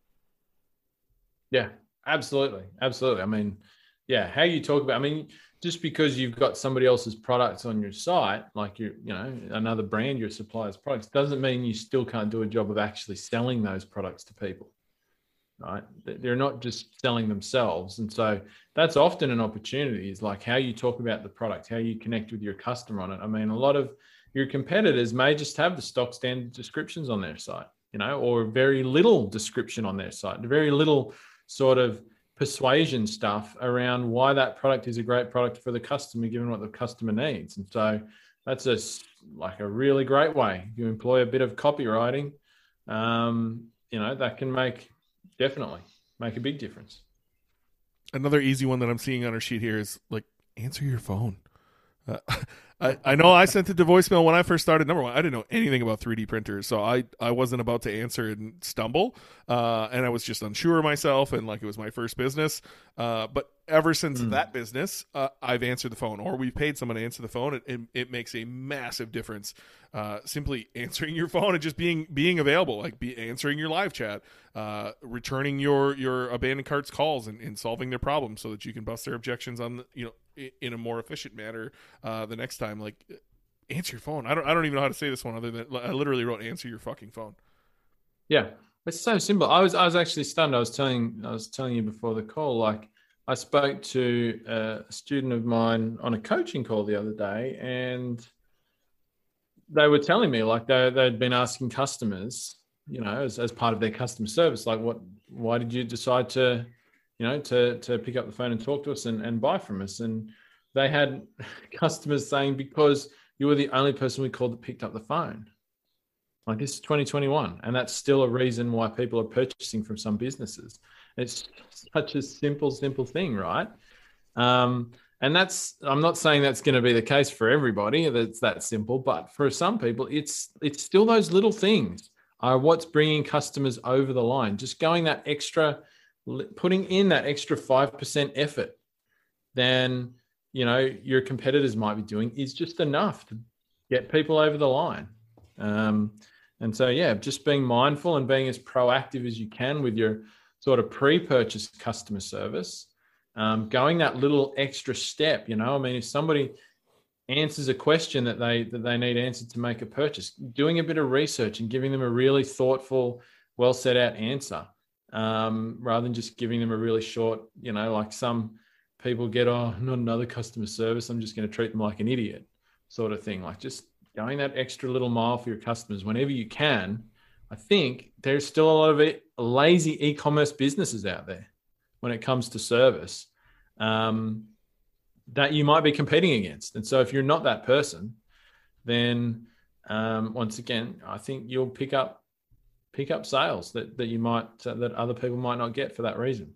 Yeah, absolutely. Absolutely. I mean, yeah, how you talk about, just because you've got somebody else's products on your site, like another brand, your supplier's products, doesn't mean you still can't do a job of actually selling those products to people. Right? They're not just selling themselves. And so that's often an opportunity, is like how you talk about the product, how you connect with your customer on it. A lot of your competitors may just have the stock standard descriptions on their site, or very little description on their site, very little sort of persuasion stuff around why that product is a great product for the customer, given what the customer needs. And so that's a really great way. If you employ a bit of copywriting, that can definitely make a big difference. Another easy one that I'm seeing on our sheet here is answer your phone. I know I sent it to voicemail when I first started. Number one, I didn't know anything about 3D printers, so I wasn't about to answer and stumble, and I was just unsure of myself, and it was my first business. But ever since that business, I've answered the phone, or we've paid someone to answer the phone. It makes a massive difference. Simply answering your phone and just being available, answering your live chat, returning your abandoned carts calls, and solving their problems so that you can bust their objections on in a more efficient manner the next time. Answer your phone. I don't even know how to say this one other than I literally wrote answer your fucking phone. Yeah, it's so simple. I was actually stunned. I was telling you before the call, I spoke to a student of mine on a coaching call the other day, and they were telling me they'd been asking customers, as part of their customer service, why did you decide to pick up the phone and talk to us and buy from us? And they had customers saying, because you were the only person we called that picked up the phone. This is 2021, and that's still a reason why people are purchasing from some businesses. It's such a simple thing, right? And I'm not saying that's going to be the case for everybody, that's that simple, but for some people, it's still those little things are what's bringing customers over the line. Just putting in that extra 5% effort than, your competitors might be doing is just enough to get people over the line. And so, yeah, just being mindful and being as proactive as you can with your sort of pre-purchase customer service, going that little extra step, if somebody answers a question that they need answered to make a purchase, doing a bit of research and giving them a really thoughtful, well set out answer, rather than just giving them a really short, some people get, not another customer service, I'm just going to treat them like an idiot sort of thing. Just going that extra little mile for your customers whenever you can, I think there's still a lot of lazy e-commerce businesses out there when it comes to service that you might be competing against. And so if you're not that person, then once again, I think you'll pick up sales that you might that other people might not get for that reason.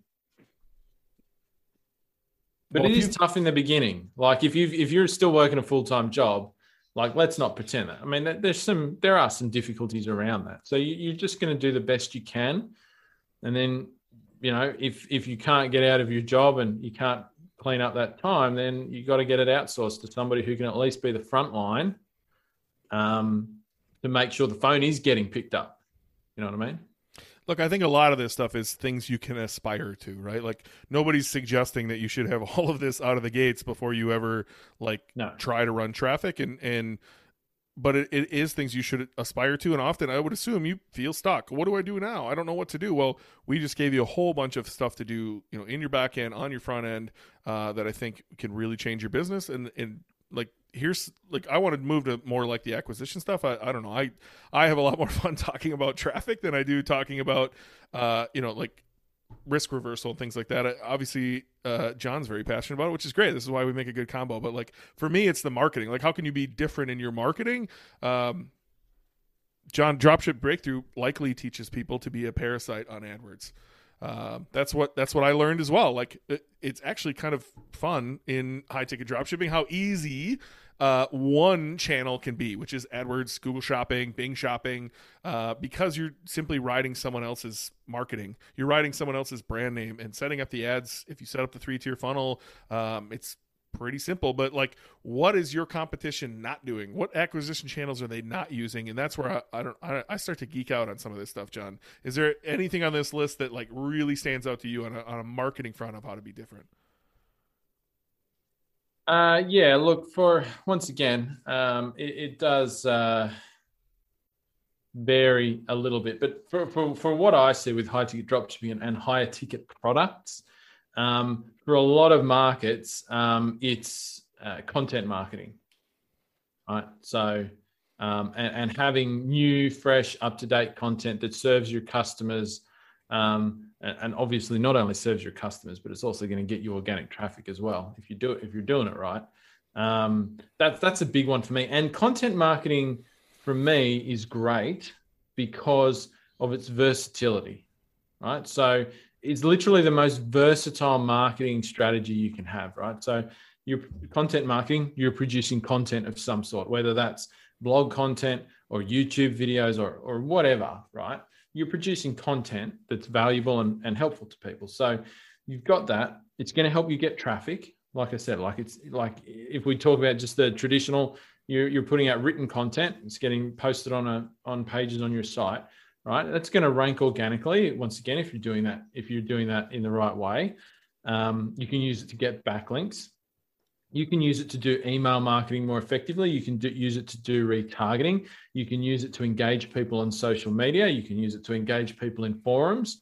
But it is tough in the beginning. Like if you're still working a full-time job, like let's not pretend that. I mean, there are some difficulties around that. So you're just going to do the best you can, and then if you can't get out of your job and you can't clean up that time, then you got to get it outsourced to somebody who can at least be the front line to make sure the phone is getting picked up. You know what I mean? Look, I think a lot of this stuff is things you can aspire to, right? Like nobody's suggesting that you should have all of this out of the gates before you ever try to run traffic but it is things you should aspire to. And often I would assume you feel stuck. What do I do now? I don't know what to do. Well, we just gave you a whole bunch of stuff to do, in your back end, on your front end, that I think can really change your business. And here's I want to move to more like the acquisition stuff. I don't know. I have a lot more fun talking about traffic than I do talking about, risk reversal and things like that. Obviously, John's very passionate about it, which is great. This is why we make a good combo. But for me, it's the marketing. How can you be different in your marketing? John, Dropship Breakthrough likely teaches people to be a parasite on AdWords. That's what I learned as well. It's actually kind of fun in high ticket dropshipping how easy one channel can be, which is AdWords, Google Shopping, Bing Shopping, because you're simply riding someone else's marketing. You're riding someone else's brand name and setting up the ads. If you set up the 3-tier funnel, it's pretty simple. But what is your competition not doing? What acquisition channels are they not using? And that's where I start to geek out on some of this stuff. John, is there anything on this list that really stands out to you on a marketing front of how to be different? Yeah, look, for once again, it does vary a little bit, but for what I see with high ticket dropshipping and higher ticket products, for a lot of markets, it's content marketing, right? So, and having new, fresh, up-to-date content that serves your customers, and obviously not only serves your customers, but it's also going to get you organic traffic as well if you're doing it right. That's a big one for me. And content marketing for me is great because of its versatility, right? So it's literally the most versatile marketing strategy you can have, right? So your content marketing, you're producing content of some sort, whether that's blog content or YouTube videos or whatever, right? You're producing content that's valuable and helpful to people. So you've got that. It's going to help you get traffic. Like I said, it's if we talk about just the traditional, you're putting out written content. It's getting posted on pages on your site, right? That's going to rank organically. Once again, if you're doing that in the right way, you can use it to get backlinks. You can use it to do email marketing more effectively. You can use it to do retargeting. You can use it to engage people on social media. You can use it to engage people in forums.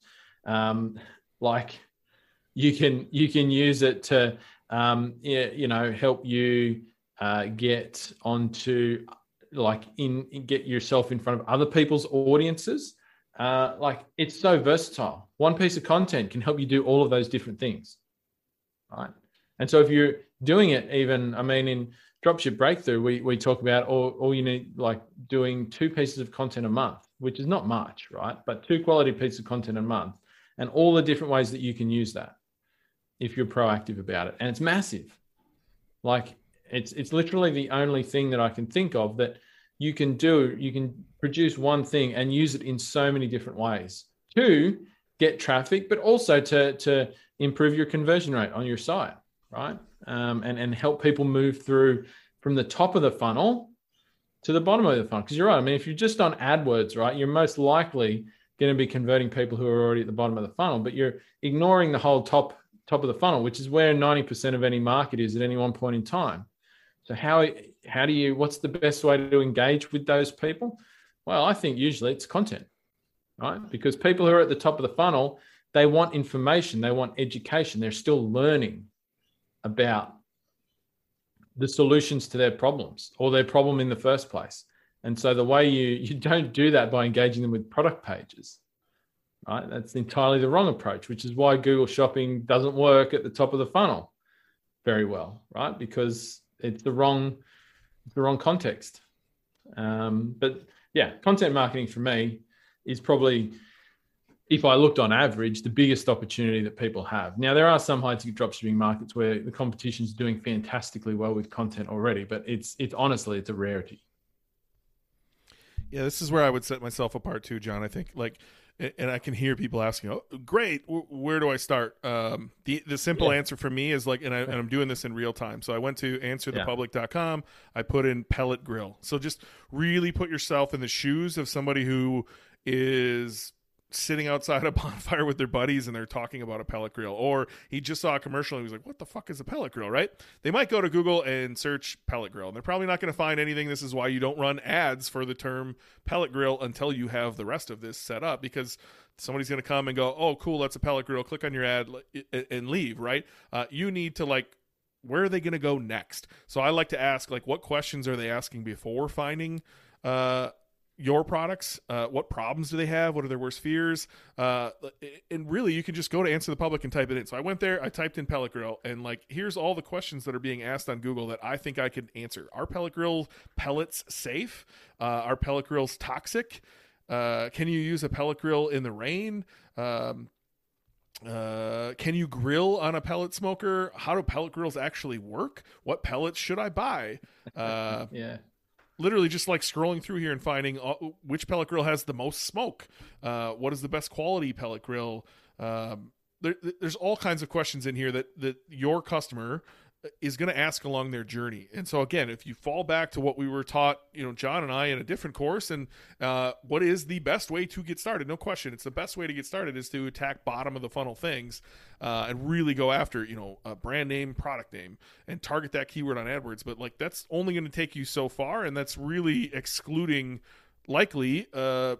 You can use it to help you get onto get yourself in front of other people's audiences. It's so versatile. One piece of content can help you do all of those different things, right? And so if you're doing it in Dropship Breakthrough, we talk about all you need, doing 2 pieces of content a month, which is not much, right? But 2 quality pieces of content a month and all the different ways that you can use that if you're proactive about it. And it's massive. It's literally the only thing that I can think of that you can do. You can produce one thing and use it in so many different ways to get traffic, but also to improve your conversion rate on your site, right? And help people move through from the top of the funnel to the bottom of the funnel. Because you're right. If you're just on AdWords, right, you're most likely going to be converting people who are already at the bottom of the funnel, but you're ignoring the whole top of the funnel, which is where 90% of any market is at any one point in time. So what's the best way to engage with those people? Well, I think usually it's content, right? Because people who are at the top of the funnel, they want information, they want education, they're still learning about the solutions to their problems or their problem in the first place. And so the way you don't do that by engaging them with product pages, right? That's entirely the wrong approach, which is why Google Shopping doesn't work at the top of the funnel very well, right? Because it's the wrong context. But yeah, content marketing for me is probably, if I looked on average, the biggest opportunity that people have. Now, there are some high-ticket dropshipping markets where the competition is doing fantastically well with content already, but it's honestly, it's a rarity. Yeah, this is where I would set myself apart too, John. I think and I can hear people asking, "Oh, great, where do I start?" The simple answer for me is and I'm doing this in real time. So I went to answerthepublic.com. I put in pellet grill. So just really put yourself in the shoes of somebody who is sitting outside a bonfire with their buddies and they're talking about a pellet grill, or he just saw a commercial and he was like, what the fuck is a pellet grill, right? They might go to Google and search pellet grill, and they're probably not going to find anything. This is why you don't run ads for the term pellet grill until you have the rest of this set up, because somebody's going to come and go, oh, cool, that's a pellet grill, click on your ad and leave, right? You need to where are they going to go next? So I like to ask, what questions are they asking before finding your products? What problems do they have? What are their worst fears? And really, you can just go to Answer the Public and type it in. So I went there, I typed in pellet grill, and here's all the questions that are being asked on Google that I think I could answer. Are pellet grill pellets safe? Are pellet grills toxic? Can you use a pellet grill in the rain? Can you grill on a pellet smoker? How do pellet grills actually work? What pellets should I buy? Yeah. Literally just scrolling through here and finding which pellet grill has the most smoke. What is the best quality pellet grill? There's all kinds of questions in here that your customer is going to ask along their journey. And so again, if you fall back to what we were taught, John and I in a different course, and what is the best way to get started? No question. It's the best way to get started is to attack bottom of the funnel things and really go after, a brand name, product name, and target that keyword on AdWords. But that's only going to take you so far. And that's really excluding likely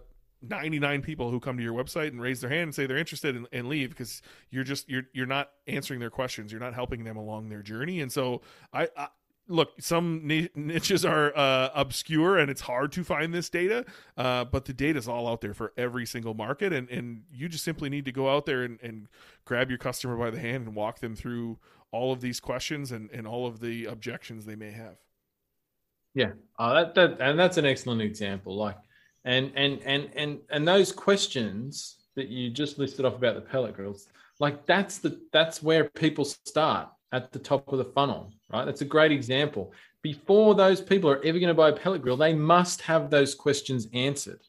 99 people who come to your website and raise their hand and say they're interested and leave, because you're not answering their questions. You're not helping them along their journey. And so I look, some niches are obscure and it's hard to find this data, but the data is all out there for every single market. And you just simply need to go out there and grab your customer by the hand and walk them through all of these questions and all of the objections they may have. Yeah. And that's an excellent example. And those questions that you just listed off about the pellet grills, that's where people start, at the top of the funnel, right? That's a great example. Before those people are ever going to buy a pellet grill, they must have those questions answered.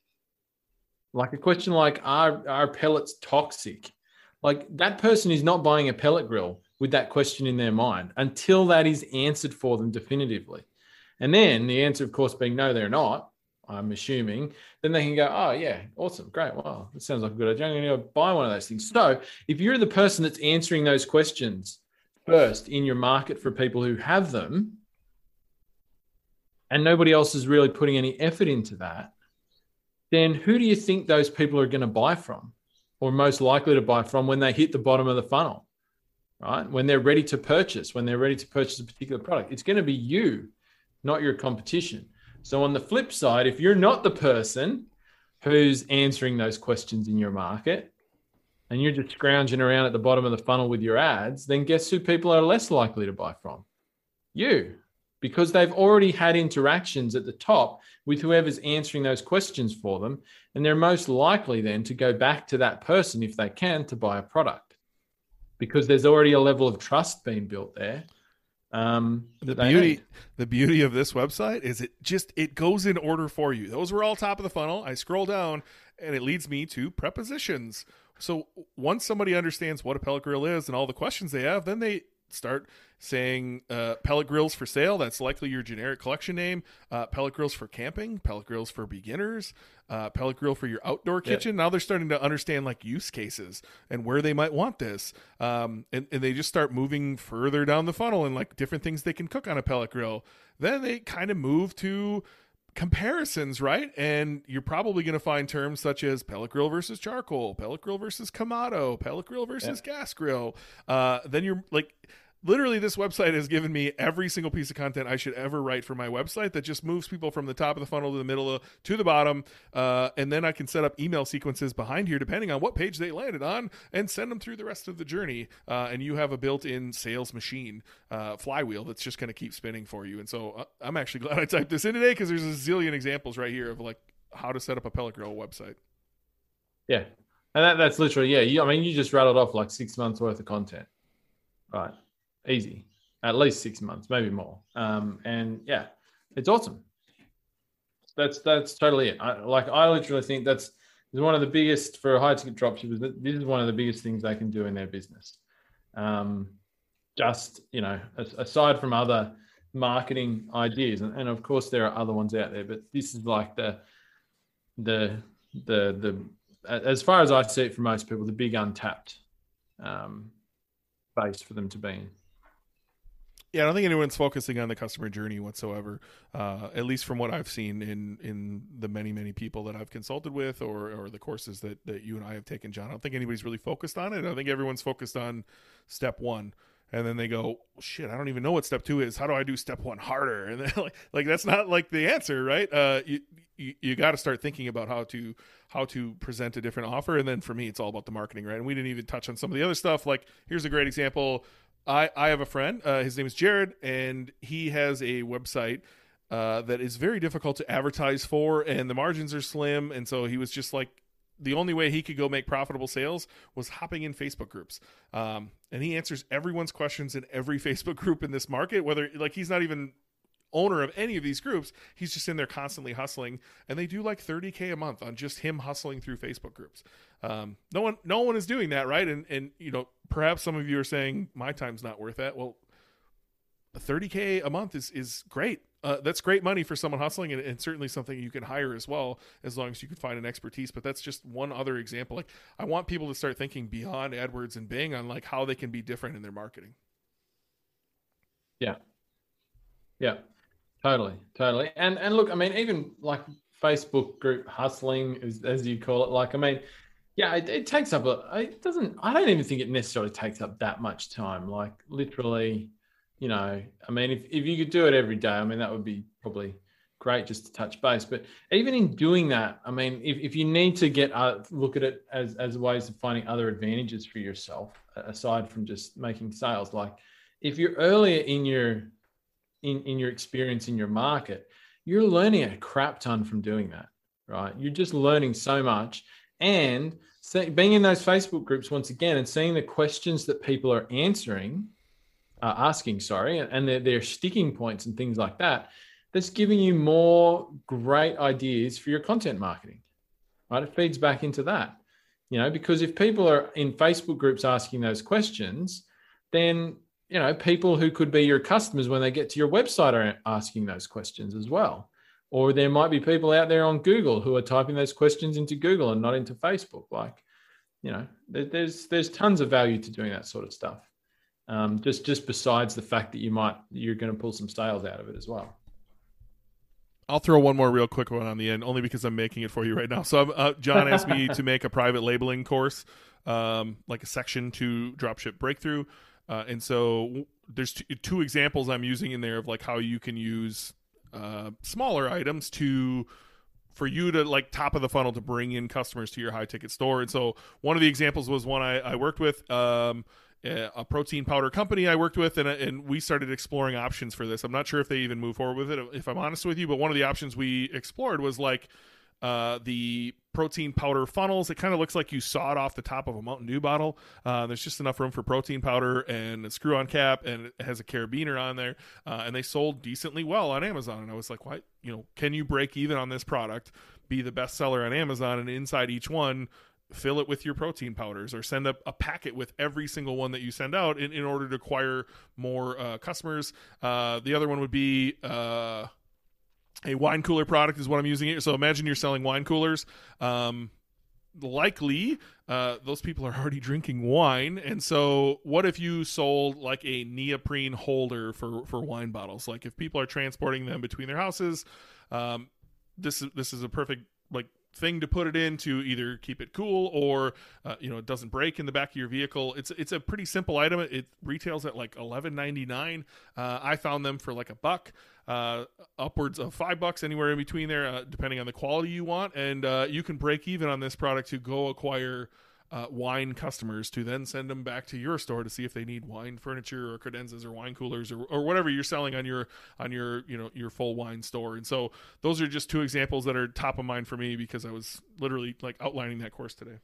A question are pellets toxic? That person is not buying a pellet grill with that question in their mind until that is answered for them definitively. And then the answer, of course, being no, they're not, I'm assuming, then they can go, oh, yeah, awesome, great. Wow, that sounds like a good idea. I'm going to go buy one of those things. So if you're the person that's answering those questions first in your market for people who have them, and nobody else is really putting any effort into that, then who do you think those people are going to buy from, or most likely to buy from when they hit the bottom of the funnel, right? When they're ready to purchase a particular product, it's going to be you, not your competition. So on the flip side, if you're not the person who's answering those questions in your market and you're just scrounging around at the bottom of the funnel with your ads, then guess who people are less likely to buy from? You, because they've already had interactions at the top with whoever's answering those questions for them. And they're most likely then to go back to that person, if they can, to buy a product, because there's already a level of trust being built there. The beauty of this website is it goes in order for you. Those were all top of the funnel. I scroll down and it leads me to prepositions. So once somebody understands what a pellet grill is and all the questions they have, then they start saying pellet grills for sale. That's likely your generic collection name. Pellet grills for camping, pellet grills for beginners, pellet grill for your outdoor kitchen. Now they're starting to understand use cases and where they might want this. And they just start moving further down the funnel and different things they can cook on a pellet grill. Then they kind of move to comparisons, right? And you're probably going to find terms such as pellet grill versus charcoal, pellet grill versus Kamado, pellet grill versus gas grill. Then you're literally this website has given me every single piece of content I should ever write for my website that just moves people from the top of the funnel to the middle to the bottom. And then I can set up email sequences behind here depending on what page they landed on and send them through the rest of the journey. And you have a built-in sales machine flywheel that's just going to keep spinning for you. And so I'm actually glad I typed this in today, because there's a zillion examples right here of like how to set up a Pellet Grill website. Yeah. And that's literally, I mean, you just rattled off like 6 months worth of content, right? Easy, at least 6 months, maybe more. And yeah, it's awesome. That's totally it. I literally think that's one of the biggest for high ticket dropshippers. This is one of the biggest things they can do in their business. Just, aside from other marketing ideas, and of course there are other ones out there, but this is like the as far as I see it for most people, the big untapped base for them to be in. Yeah, I don't think anyone's focusing on the customer journey whatsoever, at least from what I've seen in the many, many people that I've consulted with or the courses that you and I have taken, John. I don't think anybody's really focused on it. I think everyone's focused on step one. And then they go, shit, I don't even know what step two is. How do I do step one harder? And then like that's not like the answer, right? You got to start thinking about how to present a different offer. And then for me, it's all about the marketing, right? And we didn't even touch on some of the other stuff. Like, here's a great example. I have a friend, his name is Jared, and he has a website that is very difficult to advertise for, and the margins are slim. And so he was just like, the only way he could go make profitable sales was hopping in Facebook groups. And he answers everyone's questions in every Facebook group in this market, whether like he's not even owner of any of these groups. He's just in there constantly hustling, and they do like $30K a month on just him hustling through Facebook groups. No one is doing that, right? And perhaps some of you are saying my time's not worth that. Well, $30K a month is great. That's great money for someone hustling, and certainly something you can hire as well, as long as you can find an expertise. But that's just one other example. Like, I want people to start thinking beyond AdWords and Bing on like how they can be different in their marketing. Yeah. Totally. And look, I mean, even like Facebook group hustling, as you call it, like, I mean, yeah, it takes up I don't even think it necessarily takes up that much time. Like, literally, I mean, if you could do it every day, I mean, that would be probably great just to touch base. But even in doing that, I mean, if you need to look at it as ways of finding other advantages for yourself, aside from just making sales, like if you're earlier in your experience in your market, you're learning a crap ton from doing that, right? You're just learning so much. And being in those Facebook groups once again and seeing the questions that people are asking, and their sticking points and things like that, that's giving you more great ideas for your content marketing, right? It feeds back into that, because if people are in Facebook groups asking those questions, then, people who could be your customers when they get to your website are asking those questions as well. Or there might be people out there on Google who are typing those questions into Google and not into Facebook. Like, there's tons of value to doing that sort of stuff. Just besides the fact that you're going to pull some sales out of it as well. I'll throw one more real quick one on the end, only because I'm making it for you right now. So John asked me to make a private labeling course, like a section to Dropship Breakthrough. And so there's two examples I'm using in there of like how you can use smaller items for you to like top of the funnel to bring in customers to your high ticket store. And so one of the examples was one I worked with, a protein powder company I worked with, and we started exploring options for this. I'm not sure if they even move forward with it, if I'm honest with you, but one of the options we explored was like the protein powder funnels. It kind of looks like you saw it off the top of a Mountain Dew bottle. There's just enough room for protein powder and a screw-on cap, and it has a carabiner on there. And they sold decently well on Amazon. And I was like, why? Can you break even on this product, be the best seller on Amazon, and inside each one, fill it with your protein powders, or send up a packet with every single one that you send out in order to acquire more customers. The other one would be a wine cooler product is what I'm using here. So imagine you're selling wine coolers. Likely, those people are already drinking wine. And so what if you sold like a neoprene holder for wine bottles? Like if people are transporting them between their houses, this is a perfect like thing to put it in to either keep it cool or it doesn't break in the back of your vehicle. It's a pretty simple item. It retails at like $11.99. I found them for like $1, upwards of $5, anywhere in between there, depending on the quality you want. And you can break even on this product to go acquire wine customers to then send them back to your store to see if they need wine furniture or credenzas or wine coolers or whatever you're selling on your your full wine store. And so those are just two examples that are top of mind for me because I was literally like outlining that course today.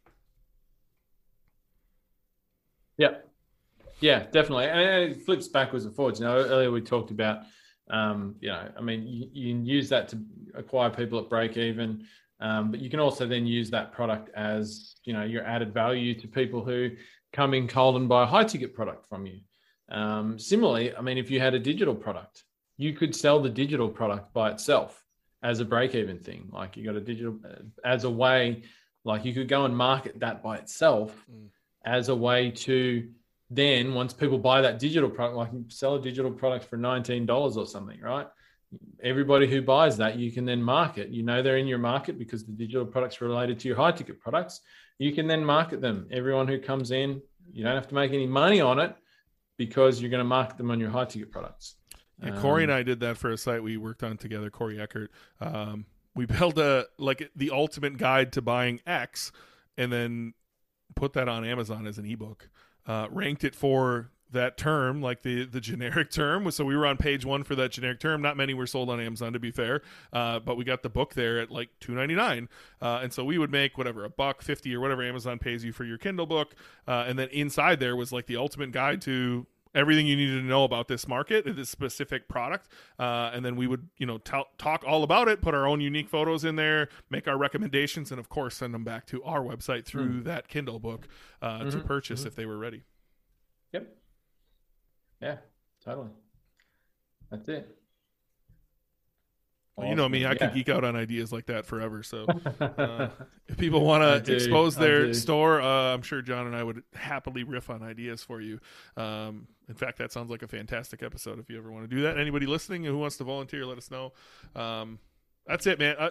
Yeah, definitely. And it flips backwards and forwards. Earlier we talked about, you can use that to acquire people at break even. But you can also then use that product as, your added value to people who come in cold and buy a high ticket product from you. Similarly, if you had a digital product, you could sell the digital product by itself as a break even thing. Like you got a digital as a way, like you could go and market that by itself as a way to then, once people buy that digital product, like sell a digital product for $19 or something, right? Everybody who buys that, you can then market. They're in your market because the digital products are related to your high ticket products. You can then market them. Everyone who comes in, you don't have to make any money on it because you're going to market them on your high ticket products. Yeah, Corey and I did that for a site we worked on together, Corey Eckert. We built the ultimate guide to buying X and then put that on Amazon as an ebook. Ranked it for that term, like the generic term. So we were on page 1 for that generic term. Not many were sold on Amazon, to be fair, but we got the book there at like $2.99, and so we would make whatever, $1.50 or whatever Amazon pays you for your Kindle book, and then inside there was like the ultimate guide to everything you needed to know about this market, this specific product, and then we would talk all about it, put our own unique photos in there, make our recommendations, and of course send them back to our website through that Kindle book to purchase if they were ready. Yep. Yeah, totally. That's it. Well, you know me, I could geek out on ideas like that forever. So if people want to expose their store, I'm sure John and I would happily riff on ideas for you. In fact, that sounds like a fantastic episode if you ever want to do that. Anybody listening who wants to volunteer, let us know. That's it, man.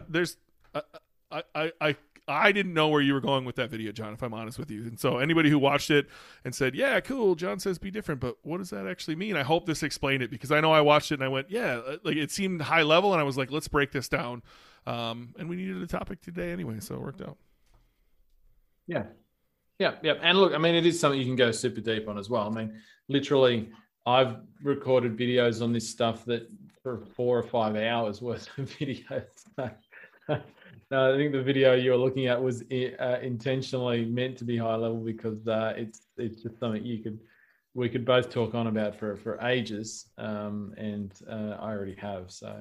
I didn't know where you were going with that video, John, if I'm honest with you. And so anybody who watched it and said, yeah, cool, John says be different, but what does that actually mean? I hope this explained it, because I know I watched it and I went, yeah, like it seemed high level, and I was like, let's break this down. And we needed a topic today anyway, so it worked out. Yeah. And look, it is something you can go super deep on as well. Literally, I've recorded videos on this stuff that for 4 or 5 hours worth of videos. No, I think the video you're looking at was intentionally meant to be high level because it's just something we could both talk on about for ages, and I already have. So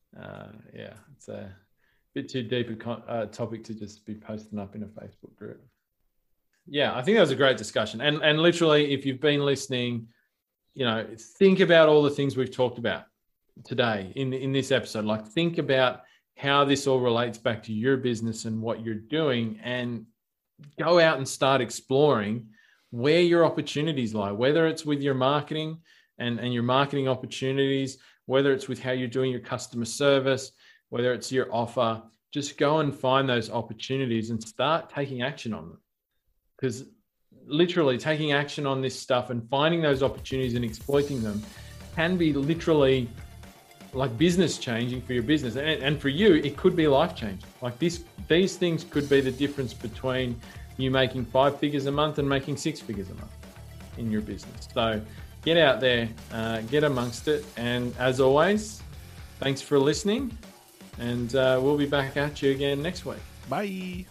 it's a bit too deep a topic to just be posting up in a Facebook group. Yeah, I think that was a great discussion, and literally, if you've been listening, think about all the things we've talked about today in this episode. Like, think about how this all relates back to your business and what you're doing, and go out and start exploring where your opportunities lie, whether it's with your marketing and your marketing opportunities, whether it's with how you're doing your customer service, whether it's your offer. Just go and find those opportunities and start taking action on them. Because literally taking action on this stuff and finding those opportunities and exploiting them can be literally like business changing for your business, and for you it could be life changing. Like these things could be the difference between you making 5 figures a month and making 6 figures a month in your business. So get out there, get amongst it, and as always, thanks for listening, and we'll be back at you again next week. Bye.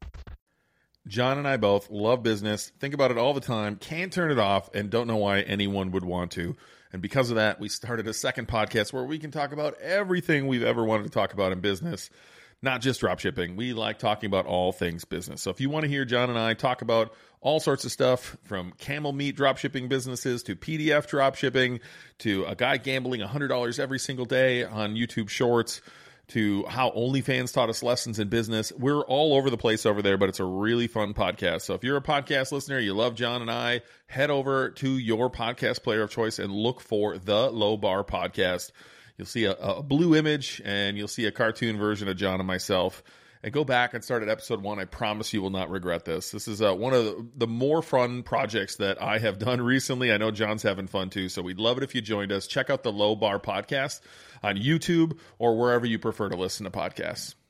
John and I both love business, think about it all the time, can't turn it off, and don't know why anyone would want to. And because of that, we started a second podcast where we can talk about everything we've ever wanted to talk about in business, not just dropshipping. We like talking about all things business. So if you want to hear John and I talk about all sorts of stuff, from camel meat dropshipping businesses to PDF dropshipping to a guy gambling $100 every single day on YouTube Shorts, to how OnlyFans taught us lessons in business. We're all over the place over there, but it's a really fun podcast. So if you're a podcast listener, you love John and I, head over to your podcast player of choice and look for the Low Bar Podcast. You'll see a blue image, and you'll see a cartoon version of John and myself. and go back and start at episode 1. I promise you will not regret this. This is one of the more fun projects that I have done recently. I know John's having fun too, so we'd love it if you joined us. Check out the Low Bar Podcast on YouTube or wherever you prefer to listen to podcasts.